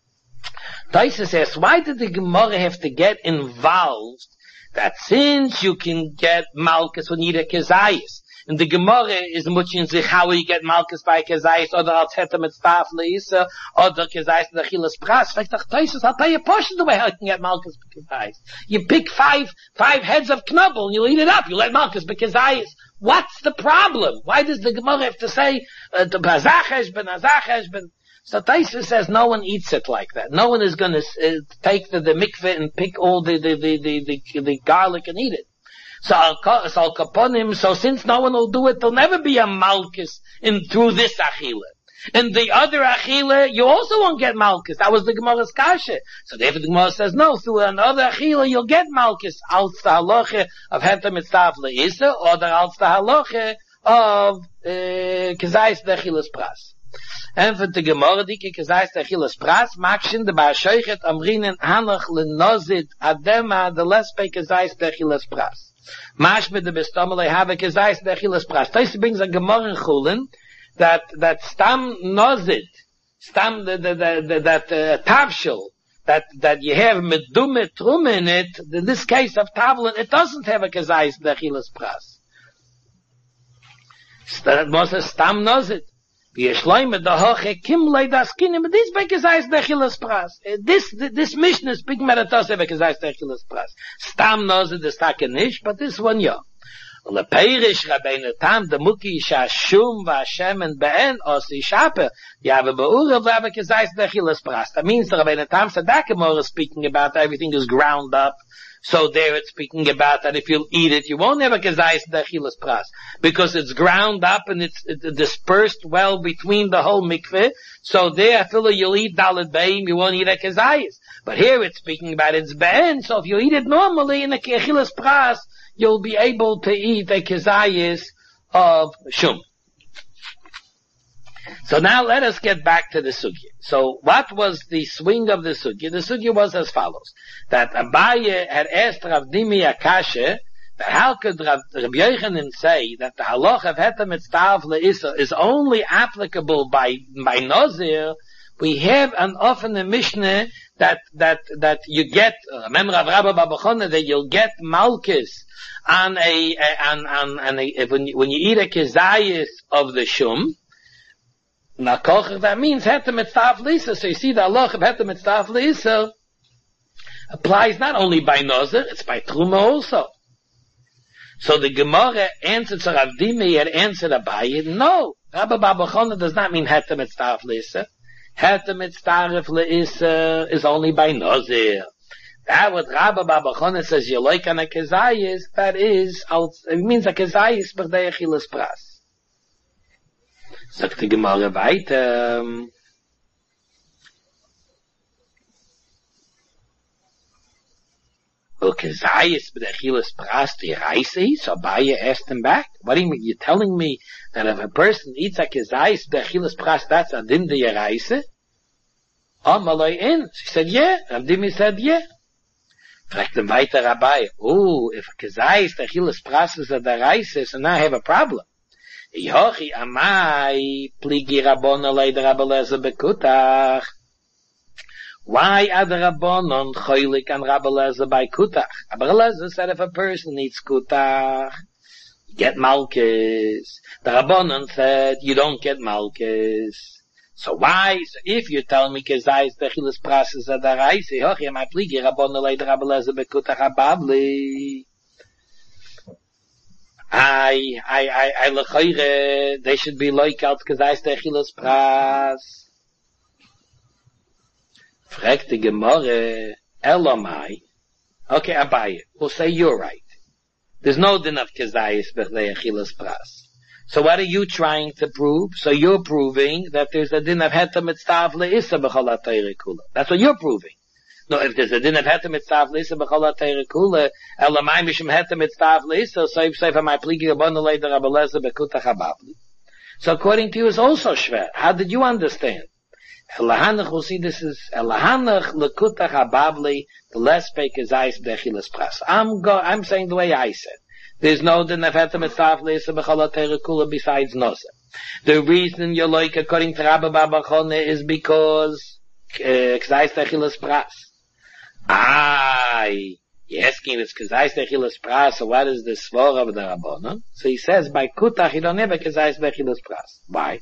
Taisa says, why did the Gemara have to get involved that since you can get malchus when you eat a kezayis, and the Gemara is much in sich how you get malchus by kezayis, or als heter mit staf leisa, or the kezayis the achilas pras. Like the Taisa, I'll tell you a portion the way how you can get malchus by kezayis. You pick five five heads of knubbel and you eat it up. You let malchus by kezayis. What's the problem? Why does the Gemara have to say the bazachesh ben azachesh ben? So Taisa says no one eats it like that. No one is going to uh, take the, the mikveh and pick all the the, the the the the garlic and eat it. So al so kaponim. So since no one will do it, there'll never be a malchus in through this achila. And the other achila, you also won't get malchus. That was the Gemara's kasha. So therefore the Gemara says, no, through another achila, you'll get malchus. Als the halacha of heter mitzvah le'isa, or the als the halacha of kezayis uh, the achilas pras. And for the Gemara, dike kezayis the Achilas Pras, makshin de ba'ashoichet amrinen hanach lenozit adema the lespe kezayis the Achilas Pras. Mashbe de bestomele have kezayis the Achilas Pras. Toys brings a Gemara in Chulin that that stam nozit, stam the the the, the that uh, tavshel that that you have medume trum in it. In this case of tavlin, it doesn't have a kezayis the Achilas Pras. That was a stam nozit. This big kezayis the Achilas Pras. This this mission is big meratos have a kezayis the Achilas Pras. Stam nozit is takenish, but this one yeah. Lepeirish Rabbeinu Tam the Muki Shashum VaShemen Be'en Osi Shaper. You have a Be'urav have a kezayis the Achilas Pras. That means the Rabbeinu Tam said that Gemara is speaking about everything is ground up. So there it's speaking about that if you'll eat it, you won't have a kezayis the Achilas Pras. Because it's ground up and it's, it's dispersed well between the whole mikveh. So there, I feel you'll eat Dalet Beim, you won't eat a kezayis. But here it's speaking about it's Be'en. So if you eat it normally in a Achilas Pras, you'll be able to eat a kezayis of shum. So now let us get back to the sugya. So what was the swing of the sugya? The sugya was as follows. That Abaye had asked Rav Dimi Akashe, that how could Rav, Rav Yochanan say that the halach of heter mitzvah le'isa is only applicable by, by Nazir? We have an often a Mishnah that, that, that you get, remember Rav Rabba Babachona, that you'll get malchus on a, on, on, on a, when you, when you eat a kezayis of the shum, nakoch, that means heter mitzvah le'isa. So you see the halach of heter mitzvah le'isa applies not only by Nazir, it's by Truma also. So the Gemara answered to Rav Dimi, had answered Abaye, no, Rabba Babachona does not mean heter mitzvah le'isa. Heter mitzvah le'isa is only by Nazir. That what Rabba Babachona says, you like on a kezayis, that is, it means a kezayis b'rdei Achilas Pras. Sagt die Gemara weiter, okay, kezayis b'rdei Achilas Pras, the Reise, so Abaye asked him back, what are you, you're telling me that if a person eats a kezayis b'rdei Achilas Pras, that's a din de Reise? Amalei in. She said, yeah. Rabdimi said, yeah. Fragt him weiter Abaye, oh, if a kezayis the Achilas Pras is a Reise, so now I have a problem. Yochi amai pligi rabbonon leid Rabbi Eliezer bekutach. Why are the rabbonon choilik and Rabbi Eliezer by kutach? Rabbi Eliezer said if a person eats kutach, you get malchus. The rabbonon said you don't get malchus. So why? So if you tell me kezayis the Achilas Pras is a daraisa, yochi amai pligi rabbonon leid Rabbi Eliezer bekutach abavli. I, I, I, I, lechoire, they should be like out kezayis the Achilas Pras. Fragt the Gemara, Elamai. Okay, Abaye, we'll say you're right. There's no din of kezayis b'rdei Achilas Pras. So what are you trying to prove? So you're proving that there's a din of heter mitzvah le'isa b'chol ha'torah kula. That's what you're proving. No, if there's a din of heter mitzvah le'isa b'chol ha'torah kula, elamai mishum heter mitzvah le'isa, so if say for my pligi rabbonon leid Rabbi Eliezer bekutach habavli. So according to you is also shver. How did you understand? Elahanach, we'll see this is elahanach lekutach habavli, the less pay kezayis b'dei Achilas Pras. I'm go, I'm saying the way I said. There's no din of heter mitzvah le'isa b'chol ha'torah kula besides noser. The reason you like according to Rabba Babachona is because kezayis b'dei Achilas Pras. Aye, you're asking it's kezayis the Achilas Pras, so what is the svor of the Rabbanon? So he says, by kutach, you don't have a kezayis the Achilas Pras. Why?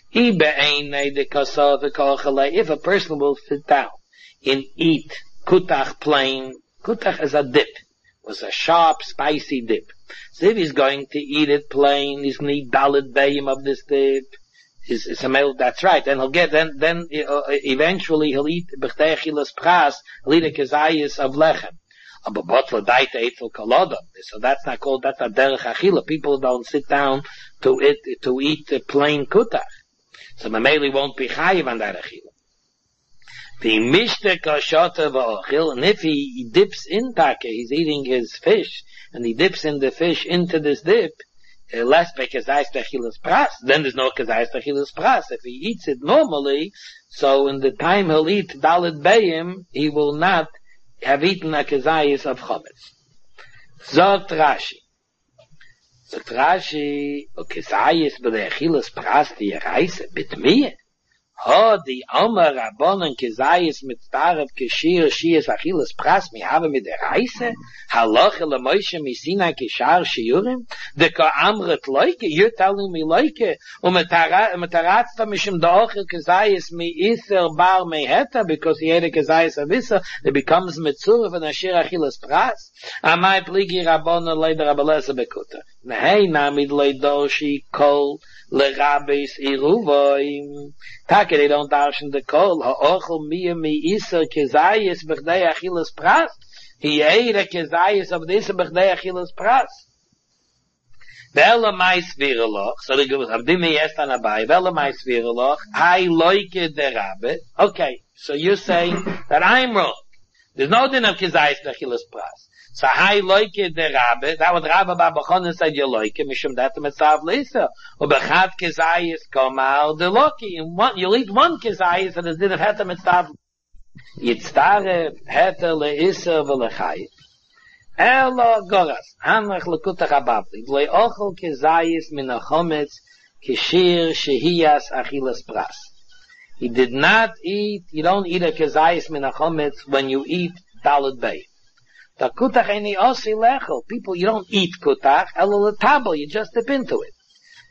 If a person will sit down and eat kutach plain, kutach is a dip, it was a sharp, spicy dip. So if he's going to eat it plain, he's going to eat dalet beim of this dip, Is, is a male, that's right. And he'll get, then, then, uh, eventually he'll eat b'chtei Achilas Pras, he'll eat a kezayis of lechem. Aber botla daita eitel kolodom. So that's not called, that's a derech achila. People don't sit down to eat, to eat uh, plain kutach. So Mameli won't be chayiv on that achila. The mishte kashota v'ochil, and if he, he dips in take, he's eating his fish, and he dips in the fish into this dip, uh, less by kezayis techilas pras, then there's no kezayis techilas pras. If he eats it normally, so in the time he'll eat dalet bayim, he will not have eaten a kezayis of chometz. Zogt Rashi. Zogt Rashi, o kezayis b'le achilas pras di reise bitmiyeh. Ho di Omer Rabbonon kezayis mit Starev keshir shias achilas pras mi have mit der reise haloche le Moshe mi Sinai keshar shiurim de ka amret leuke you're telling me leuke um metara metarat mishim da'ochel kezayis mi iser bar me heta because he had a kezayis avisa it becomes mitzur and ashir achilas pras amai pligi Rabbonon leider Rabbalesa bekuta nehei namid leidoshi kol le rabbis iruvoim Take they don't darshan the kol ha'ochel miya mi iser kezayis b'chdei achilas pras he ate a kezayis of this b'chdei achilas pras Vela mai sviraloch so the goes abdimi yes an abai Vela mai sviraloch I like the rabbe okay so you're saying that I'm wrong there's no din of kezayis b'achilas pras so I like the rabbe that was Rabbi Babachonin said you like it mishum that the mitzav leisa or bechat kezayis komal de loki and one you'll eat one kezayis and it's din of heta mitzav yitztare heta leisa v'lechayit elo goras hanach lekutach abavli v'lei ochel kezayis min achometz kishir shehiyas achilas pras he did not eat you don't eat a kezayis min achometz when you eat dalet bay The kutach ain't osi lechel. People, you don't eat kutach, elo letabel, you just dip into it.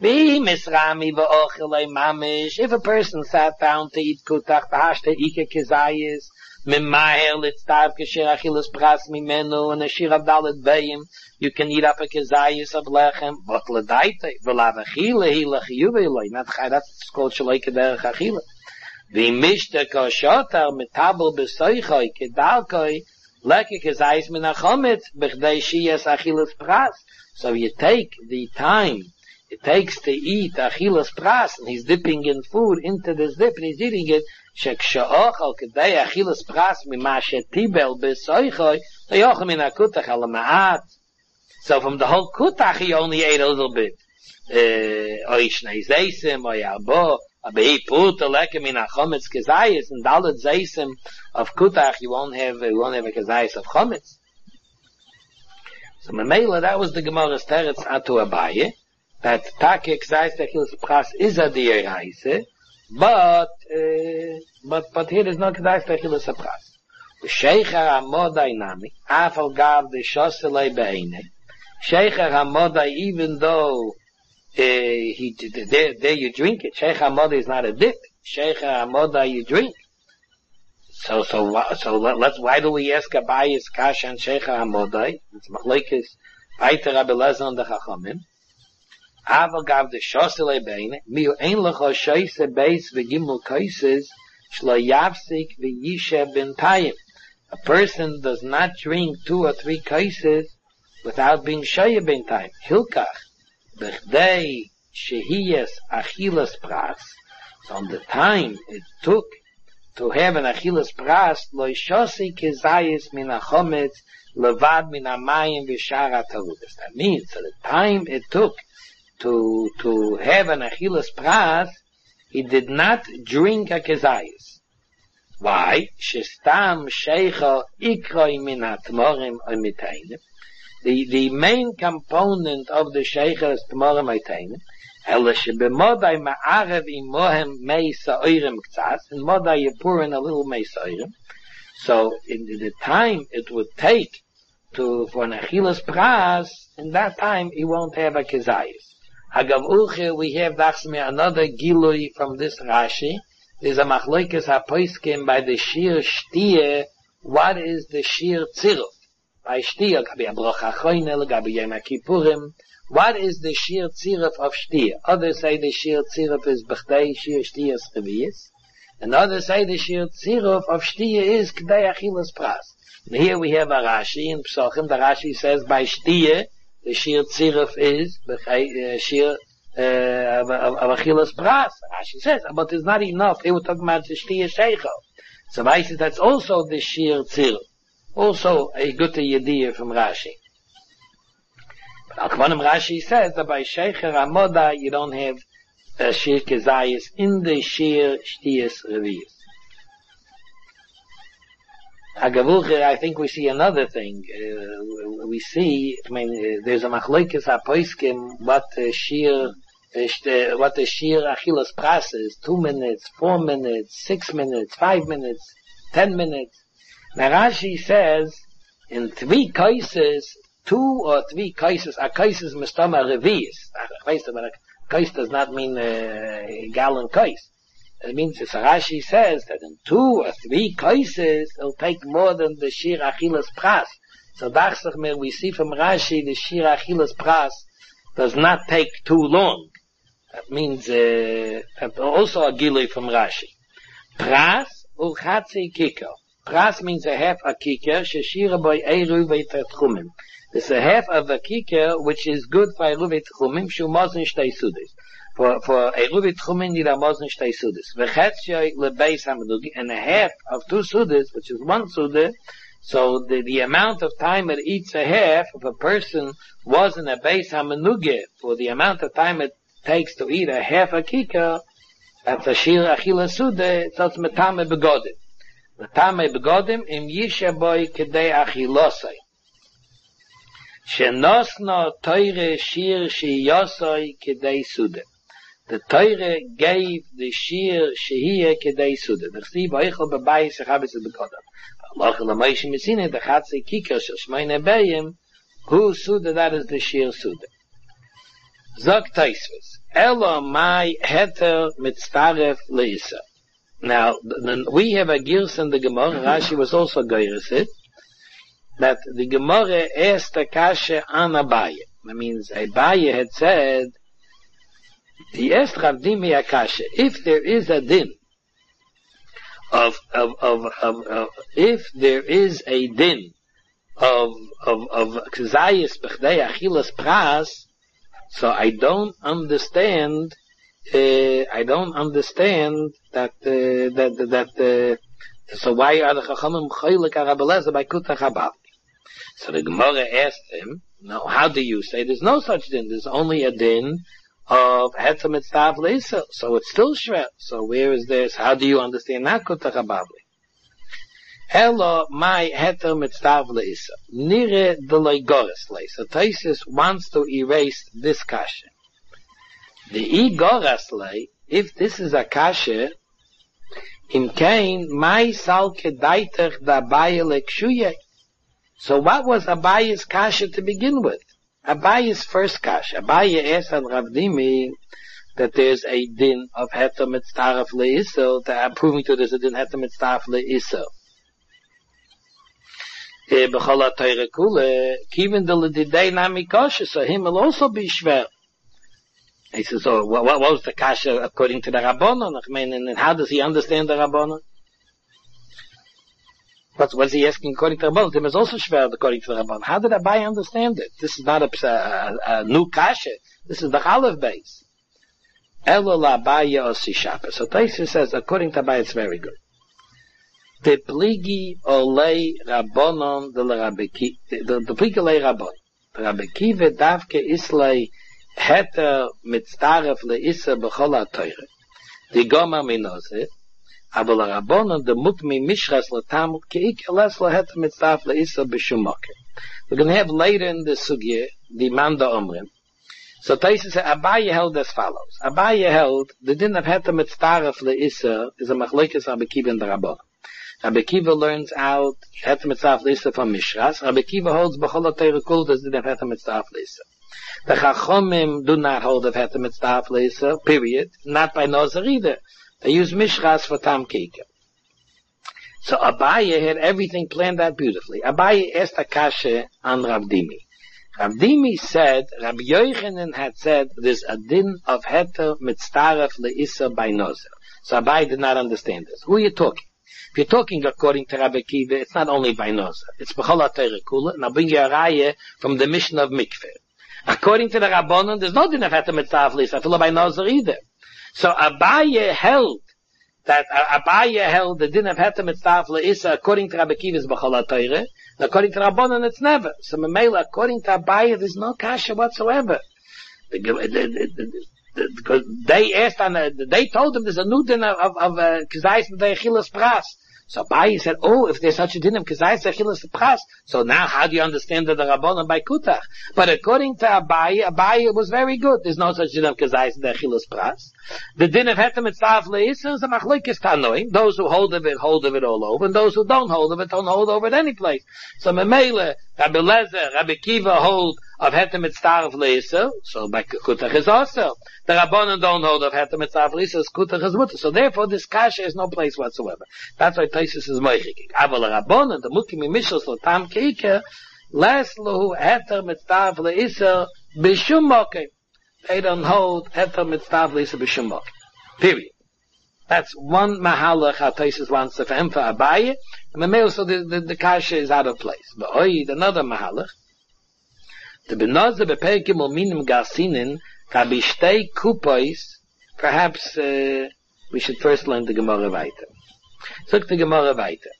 If a person sat down to eat kutach, tahashte ike kezayis, mimaher litztav kesher achilas pras mimenu, and a shir abdalet bayim, you can eat up a kezayis of lechem, but ledaite, v'lav achile, hi lechiyuveloi, not chay, that's called shaloi kederech achile. V'imishte koshotar metabel besoichoi, kedalkoi, Leke kezayis min achometz b'chdei shiyas achilas pras. So you take the time it takes to eat achilas pras, and he's dipping in food into this dip, and he's eating it. Sheksha'ochal k'dei achilas pras mima shetibel b'soichoi le'yochel min hakutach ala ma'at. So from the whole kutach he only ate a little bit. Oy shnei zeisim, oy arbo. Aber he put a lekem in a chometz kezayis, and dalet zeisim of kutach, you won't have, you won't have a kezayis of chometz. So Memela, that was the Gemara's teretz atu abaye, that take kezayis techilas pras is a dieraise, but, uh, but, but here is no kezayis techilas pras. Sheikha Hamodai nami, afal gav de shoselei be'ene, Sheikha Hamodai, even though Uh, he there, there you drink it. Sheikh Hamoda is not a dip. Sheikh Hamoda you drink. So so so let, let's. Why do we ask Abayis Kash and Sheikh Hamoda? It's machlekes Aiter Rabbi Lezer and the Chachamim. Aval gav the shosele beine mi ein lecho shoyse beis v'gimel kaises shlo yavsik v'yishe b'ntayim. A person does not drink two or three kaises without being shoye b'ntayim. Hilkach. B'chdei shehiyas achilas pras. So on the time it took to have an achilas pras, lo shosi kezayis min achometz levad min amayim v'shar hatarudas. That means, so the time it took to to have an achilas pras, he did not drink a kezayis. Why? Shestam sheikha ikroi min hatmorim omitainim. The, the main component of the Sheikha is Tmora Maitainim. Ela shebemodai ma'arev imohem mei sa'oirem k'tzas. In modai you pour in a little mei sa'oirem. So in the time it would take to, for an achilas pras, in that time he won't have a kezayis. Hagav uche, we have dachsme another gilui from this Rashi. There's a machlokes hapoiskim by the shir shtiye. What is the shir tziruf? By shtiya, gabi abrocha choynel, gabi yom kippurim. What is the shir tziruf of shtiya? Others say the shir tziruf is b'chdei shir shtiyas cheviyas. And others say the shir tziruf of shtiya is k'dei achilas pras. And here we have a Rashi in Psochim. The Rashi says by shtiya, the shir tziruf is uh, shir uh, of, of, of achilas pras. Rashi says, but it's not enough. They were talking about the shtiya sheikha. So I say that's also the shir tziruf. Also a good idea from Rashi. But Al-Kvanim Rashi says that by Sheikher Amoda you don't have uh, Shir Kezayis in the Shir Shtiyas Reviyas. Agavuche, I think we see another thing. Uh, we see, I mean, uh, there's a machlokes hapoiskim what the Shir, uh, what the Shir Achilas Pras is, two minutes, four minutes, six minutes, five minutes, ten minutes. Now Rashi says, in three cases, two or three cases, a cases mistama revius. A case does not mean a gallon case. It means, as Rashi says, that in two or three cases, it'll take more than the Shir Achilas Pras. So, Dachsach we see from Rashi, the Shir Achilas Pras does not take too long. That means, uh, also a gilui from Rashi. Pras, uchatzi kikar. Pras means a half a kikar, sheshira boy eiru veitatchumim. It's a half of a kikar, which is good for eiru veitatchumim, shumazin shtei sudes. For, for eiru veitatchumim, need a mazin shtei sudes. Vechetshoi lebeis hamenugi, and a half of two sudes, which is one sude, so the, the amount of time it eats a half, if a person was in a beis hamenugi, for the amount of time it takes to eat a half a kikar, that's a shir achila sude, so it's metame begodim. Metame begodim im yishaboy kedei achilosai. Shenosno teure shir shiyosai kedei sude. The Torah gave the shir shehiyah kedei sude. The chsiv oichel bebayis achabes begodam. Allah l'moish misine the chatzi kikar shel shmeine beyim hu sude, that is the shir sude. Zok Taisvis. Elo mai heter mitztaref leisa. Now, we have a girs in the Gemara, Rashi was also girisid, that the Gemara asked a kasha an Abaye. That means Abaye had said, he asked Rav Dimi a kasha, if there is a din of, of, of, of, of if there is a din of, of, of Kzayis Bechdei Achilas Pras, so I don't understand, uh, I don't understand that, uh, that, that, uh, so why are the Chachamim Choylik HaRabeleza by Kutach HaBavli? So the Gemara asked him, no, how do you say there's no such din? There's only a din of Hetzah Mitztav Leisa. So it's still Shver. So where is this? How do you understand that Kutach HaBavli? Hello, my heter mitztav leisa. Nire de loigoris leisa. Taisis wants to erase this kasha. The igoras lei, if this is a kasha, in kain, my salke daitach da Abaye lekshuye. So what was Abaye's kasha to begin with? Abaye's first kasha. Abaye asked on Rav Dimi that there's a din of heter mitztav leisa, that proving to there's a din heter mitztav leisa. B'chol ha'Torah kule, even the l'didei nami kasha, so him will also be shver. He says, so what, what was the kasha according to the Rabbanon? I mean, and how does he understand the Rabbanon? What was he asking according to the Rabbanon? Him is also shver according to the Rabbanon. How did Abaye understand it? This is not a, a, a new kasha. This is the Chalev base. Elo la'Abaye osi shapa. So Taisa says, according to Abaye, it's very good. The pligi olei rabbonon de rabeki, the pligi olei rabbon. The rabeki vedavke islay heter mitztaref leisa b'chol ha'Torah. The goma minoze, abel rabbonon de mutmi mishras letam keik eles lo heter mitztaref leisa b'shumoke. We're going to have later in the sugye the manda omrim. So Taisa said, Abaye held as follows. Abaye held the din of heter mitztaref leisa is a machlokes Rabbi Kiva and the Rabbanon. Rabbi Kiva learns out heter mitztav leisa from Mishras. Rabbi Kiva holds b'chol ha'Torah kul does the heter mitztav leisa. The Chachomim do not hold of heter mitztav leisa, period. Not by Nozer either. They use Mishras for Tam Keika. So Abaye had everything planned out beautifully. Abaye asked a kasha on Rav Dimi. Rav Dimi said, Rabbi Yochanan had said, there's a din of heter mitztaref leisa by Nozer. So Abaye did not understand this. Who are you talking? If you're talking according to Rabbi Kiva, it's not only by Nozer. It's b'chol ha'Torah kula, and I'll bring you a raya from the mission of Mikveh. According to the Rabbanon, there's no din of heter mitztav leisa, I by Nozer either. So Abaye held that uh, Abaye held the din of heter mitztav leisa according to Rabbi Kiva is b'chol ha'Torah. According to Rabbanan, it's never. So Mamela, according to Abaye, there's no kasha whatsoever. The, the, the, the, because they asked on, the, they told him there's a new din of, of, of, uh, Kizayis B'dei Achilas Pras. So Abaye said, oh, if there's such a din of Kizayis Achilas Pras, so now how do you understand that the Rabbanan by Kutach? But according to Abaye, Abaye was very good. There's no such din of Kizayis B'dei Achilas Pras. The din of Hetem Mitzvah Le'isa is a Machlokes Tanoim. Those who hold of it, hold of it all over, and those who don't hold of it, don't hold over it any place. So Memele, Rabbi Lezer, Rabbi Kiva hold of Hetem Mitzvah Le'isa, so by Kutach is also. The Rabbanan don't hold of Hetem Mitzvah Le'isa, Kutach is mutter. So therefore this kasha has no place whatsoever. That's why Taisus is moichik. Aval Rabbanan, the Mukim Mishos Lotam Keike, Leslu Hetem Mitzvah Le'isa, Bishum Mokim. They don't hold Heter Mitzvah Le'isa B'Shum Mokim. Period. That's one mahalach how Taisus wants to for him for Abaye, and the so the, the, the kasha is out of place. But oid, another mahalach, the Benoze B'Peikim Ol Minim Garsinin Kabishtei Kupois, perhaps uh, we should first learn the Gemara weiter. Look the Gemara weiter.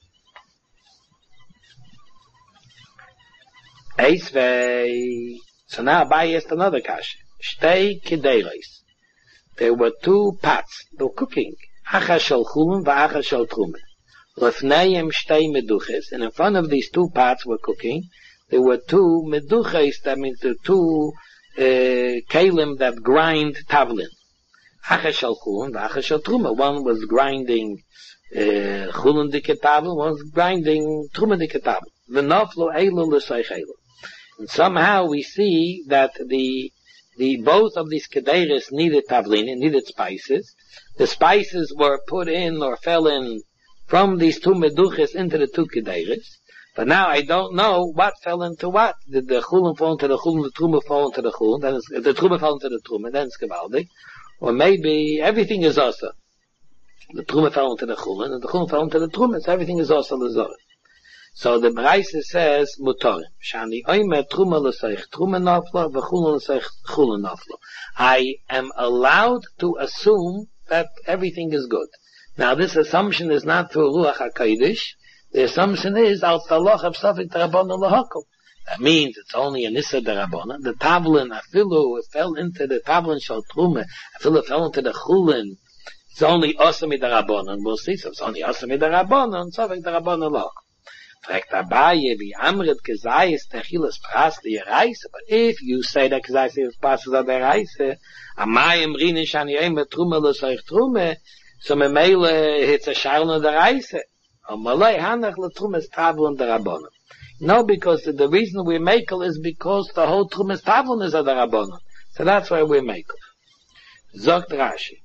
Eisvei. So now Abaye is another kasha. Shtei Kedeiros. There were two pots. They were cooking. Acha shel chulin v'acha shel trumen. Lefneim shtei meduches. And in front of these two pots were cooking. There were two meduches, that means the two uh, kalim that grind tavlin. Acha shel chulin v'acha shel trumen. One was grinding uh, chulin dike tavlin, one was grinding trumen dike tavlin. V'noflo eilu l'soich eilu. And somehow we see that the The, both of these kederis needed tavlin, needed spices. The spices were put in or fell in from these two meduches into the two kederis. But now I don't know what fell into what. Did the chulin fall into the chulin, the truma fall into the chulin, then it's, the truma fell into the truma, then it's gevaldik. Or maybe everything is also. The truma fell into the chulin, and the chulin fell into the truma, so everything is also l'zor. So the Braise says, Mutorim. Shani oimer truma l'seich truma naflo, v'chulun l'seich chulun naflo. I am allowed to assume that everything is good. Now this assumption is not through Ruach HaKodesh. The assumption is, al taloch of Safik D'Rabbanan l'hakel. That means it's only an Issa D'Rabbanan. The Tavlin, afilu, it fell into the Tavlin shal truma, afilu fell into the chulun. It's only Osami D'Rabbanan. We'll see, so it's only Osami D'Rabbanan, Safik D'Rabbanan l'hakel. Fragt Abaye, wie amret Kezayis Techilas Pras the Reise. But if you say that Kezayis Techilas Pras is the Reise, Amayim Rinin Shani Eime Trume L'Soich Trume, so Memele it's a Shalna the Reise. Amalei Hanach L'Trume is Tavlin the Rabbanon. No, because the, the reason we make it is because the whole Trume is Tavlin is the Rabbanon. So that's why we make it. Zogt Rashi.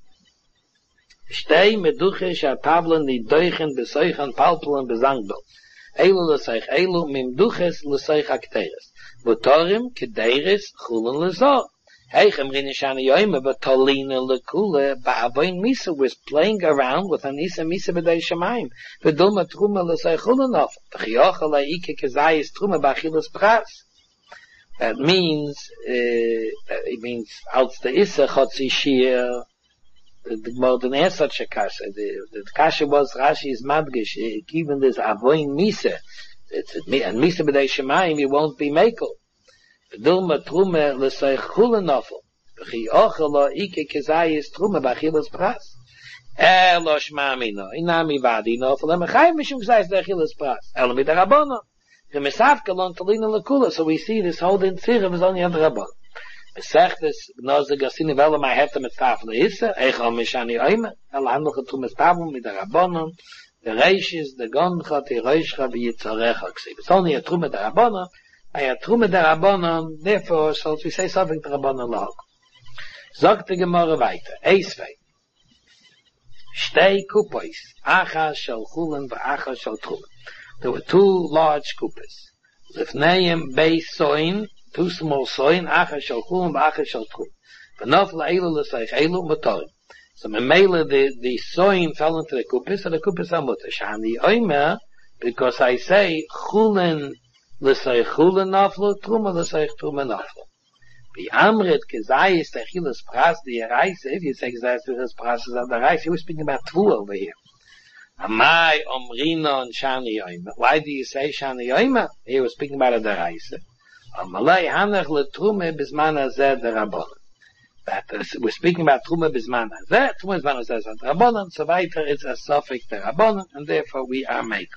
Shtei Meduche Sha Tavlin Nidoichen Besoichen Palpelen Besangbel. Eilu l'seich eilu mimduches l'seich akteres. Votorim kederis chulun l'zor. Heichem rinishani yoime v'tolina l'kule ba'avoin misa was playing around with an isa misa b'dei shemayim. V'dulma truma l'seich chulun of. V'chiocha la'ike kezayis truma b'achilas pras. That means, uh, it means, als the isa chotzi shir, the more than ask such a kasha. The, the kasha was Rashi's madgish. Even this avoin misa, it's and misa b'dei shemayim, you won't be mekel. V'dulma trume l'seich chulun nofel. V'chi ochel lo ike kezayis trume b'achilas pras. Elo shmamino inami vadi nofel emechayim mishum kezayis b'achilas pras. Elo midarabona. V'mesavka lon talina l'kula. So we see this whole din tzirav is only on the Rabbanon. Mesechtes Gnoze Gassini Vela my Heter Mitzvah Le'isa Eichel Mishani Oime El Handel Getu Mitzvah mit der Rabbanon the Reishis the Goncha the Reishcha v'Yitzarecha Ksiv. It's only a Trume der Rabbanon. I a Trume der Rabbanon. Therefore, so we say something der Rabbanon Lag. Sagt die Gemara weiter. Eisvei. Shtei Kupois Acha Shel Chulin v'Acha Shel Trume. There were two large kupas. Lifneim Beis Soin. Two small soin, acha shel chulin, acha shel truma. V'nofla eilu l'seich eilu motorim. So memela the the soin fell into the kupis, and the kupis are mutter. Shani oimer, because I say chulin l'seich chulin naflo, truma l'seich truma naflo. V'amret kezayis techilas pras the reise. If you say kezayis techilas pras is on the reise, he was speaking about tvu over here. Amai omrina and shani yoima. Why do you say shani yoima? He was speaking about a deraisa. Amalei hanach letrume bisman hazeh derabonon. That is, we're speaking about Truma Bisman Hazeh, Truma Bisman Hazeh is a Rabbanon, so weiter it's a suffix to Rabbanon, and therefore we are maker.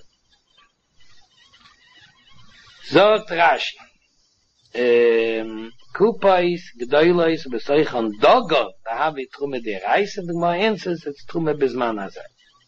Zogt Rashi, um, Kupais, Gdoilois, Besoichon Dogo, da have we Truma de Reis, and the more answers, it's Truma Bisman Hazeh.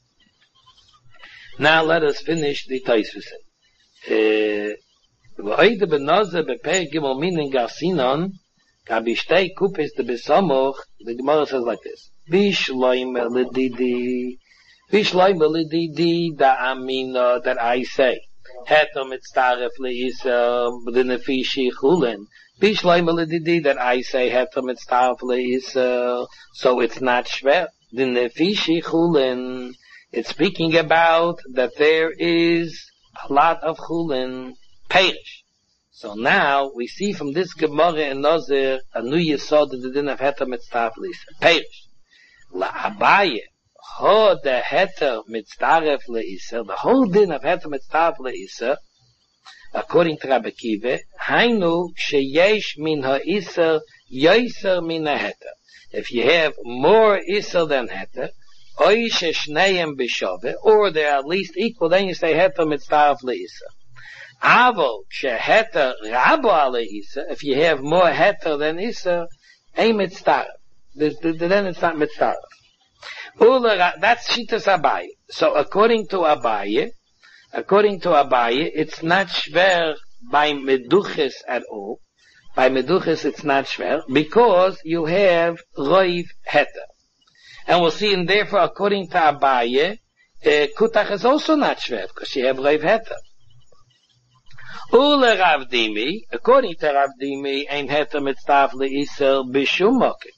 Now let us finish the Taisvisen. Uh, V'oide benoze beper gimel minin garsinon, Kabishtei kupis de besamoch, the Gemara says like this. Bishloim lididi, Bishloim lididi da amina that I say. Hetom etztaref leisa b'dinefishi chulen. Bishloim lididi that I say hetom etztaref leisa, so it's not shver. Dinefishi chulen. It's speaking about that there is a lot of chulen perish. So now we see from this Gemara in Nazir a new yesod in the din of heter mitzvah lisa. Perish. La Abaye, ho the heter mitzvah lisa, the whole din of heter mitzvah lisa, according to Rabbi Kiva, hainu sheyesh min ha'isa yoser min ha'heter. If you have more isa than heter, oy sheshneim b'shove, or they're at least equal, then you say heter mitzvah lisa. Avo, sheheter rabo ale isa, if you have more heter than isa, ein mitzvah. Then it's not mitzvah. That's Shitas Abaye. So according to Abaye, according to Abaye, it's not shver by meduches at all. By meduches it's not shver, because you have roiv heter. And we'll see, and therefore according to Abaye, uh, kutach is also not shver, because you have roiv heter. Ule Rav Dimi, according to Rav Dimi, ein heter mitzvah le'iser b'shum mokim.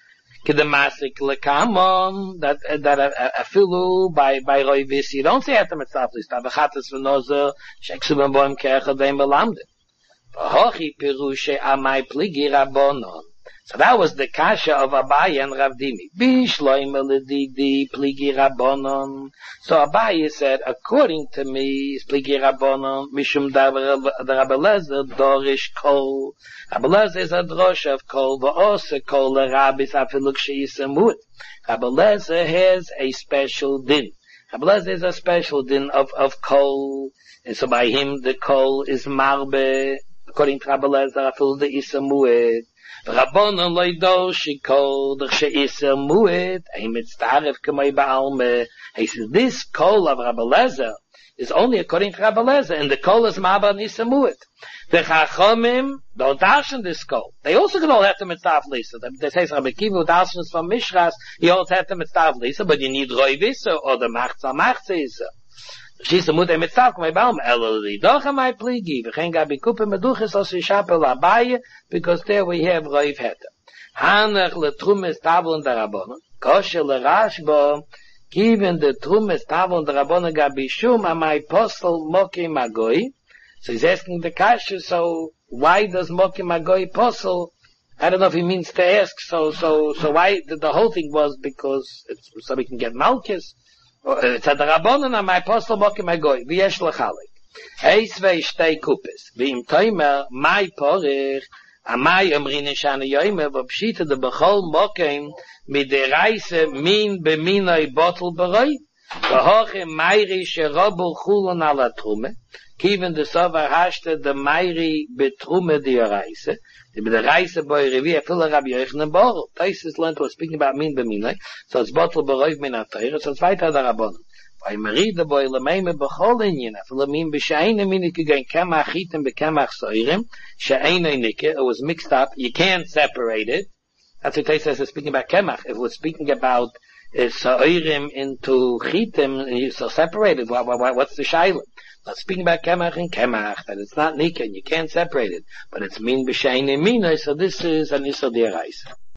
Kedemasik lekamon, that that a filu by by roivis. You don't say heter mitzvah le'iser. V'chatas v'nozer sheksu b'boim kercha deim belamdim. V'hochi pirushe amai pligi rabbonon. So that was the kasha of Abaye and Rav Dimi. Bishloim eledidi pligi rabbonon. So Abaye said, according to me, pligi rabbonon, mishum davar Rabbi Lezer dorish kol. Rabbi Lezer is a drosh of kol, v'ose kol l'rabbis afiluk she'isemut. Rabbi Lezer has a special din. Rabbi Lezer is a special din of, of kol. And so by him, the kol is marbe. According to Rabbi Lezer, afiluk the isemuet. Rabbonon loido shikol the she'isa muet a mitzdaref k'may ba'alme. He says this kol of Rabbi Lezer is only according to Rabbi Lezer, and the kol is ma'aba nisa muet. The chachomim don't darshan this kol. They also can all have the mitzvah lisa. They say Rabbi Kiva who darshan from Mishras, he also have the mitzvah lisa, but you need roi visa or the machza machza isa. She's a mute mitzvah k'may ba'alme eloli docha my pligi v'chen gabi kupe meduches os yishapel Abaye, because there we have roiv heter. Hanach letrumes tavon darabonon kosher lerashbo, given the trumes tavon darabonon gabi shum amai postel moki magoi. So he's asking the kasha, so why does moki magoi postel? I don't know if he means to ask, so so so why the, the whole thing was because it's so we can get malchus. It's a darabonon amai postel moki magoi v'yesh lechalik. Eis ve'ishtei kupes v'im toimer mai porich amai omrin shana yoyme v'pshita de b'chol mokim mideraise min b'minoi botel beroi v'hoche mayri sherobul chulon ala trume kiven de sovar hashte de mayri betrume de reise the reise boy revi afil Rabbi Yochanan Bar. Taisus learned was speaking about min b'minoi, so it's botel beroi min atayr, so it's weiter darabonon. By Merida boy lemeime b'chol inyan afil min b'she'ein min ikegen kemach chitim b'kemach soirim she'ein nike. It was mixed up. You can't separate it. That's what Taisus is speaking about kemach. If it was speaking about uh, soirim into chitim, so separated. What, what, what's the shaila? Not speaking about kemach and kemach, that it's not nika and you can't separate it, but it's min b'she'ein min. So this is an isur d'oraisa.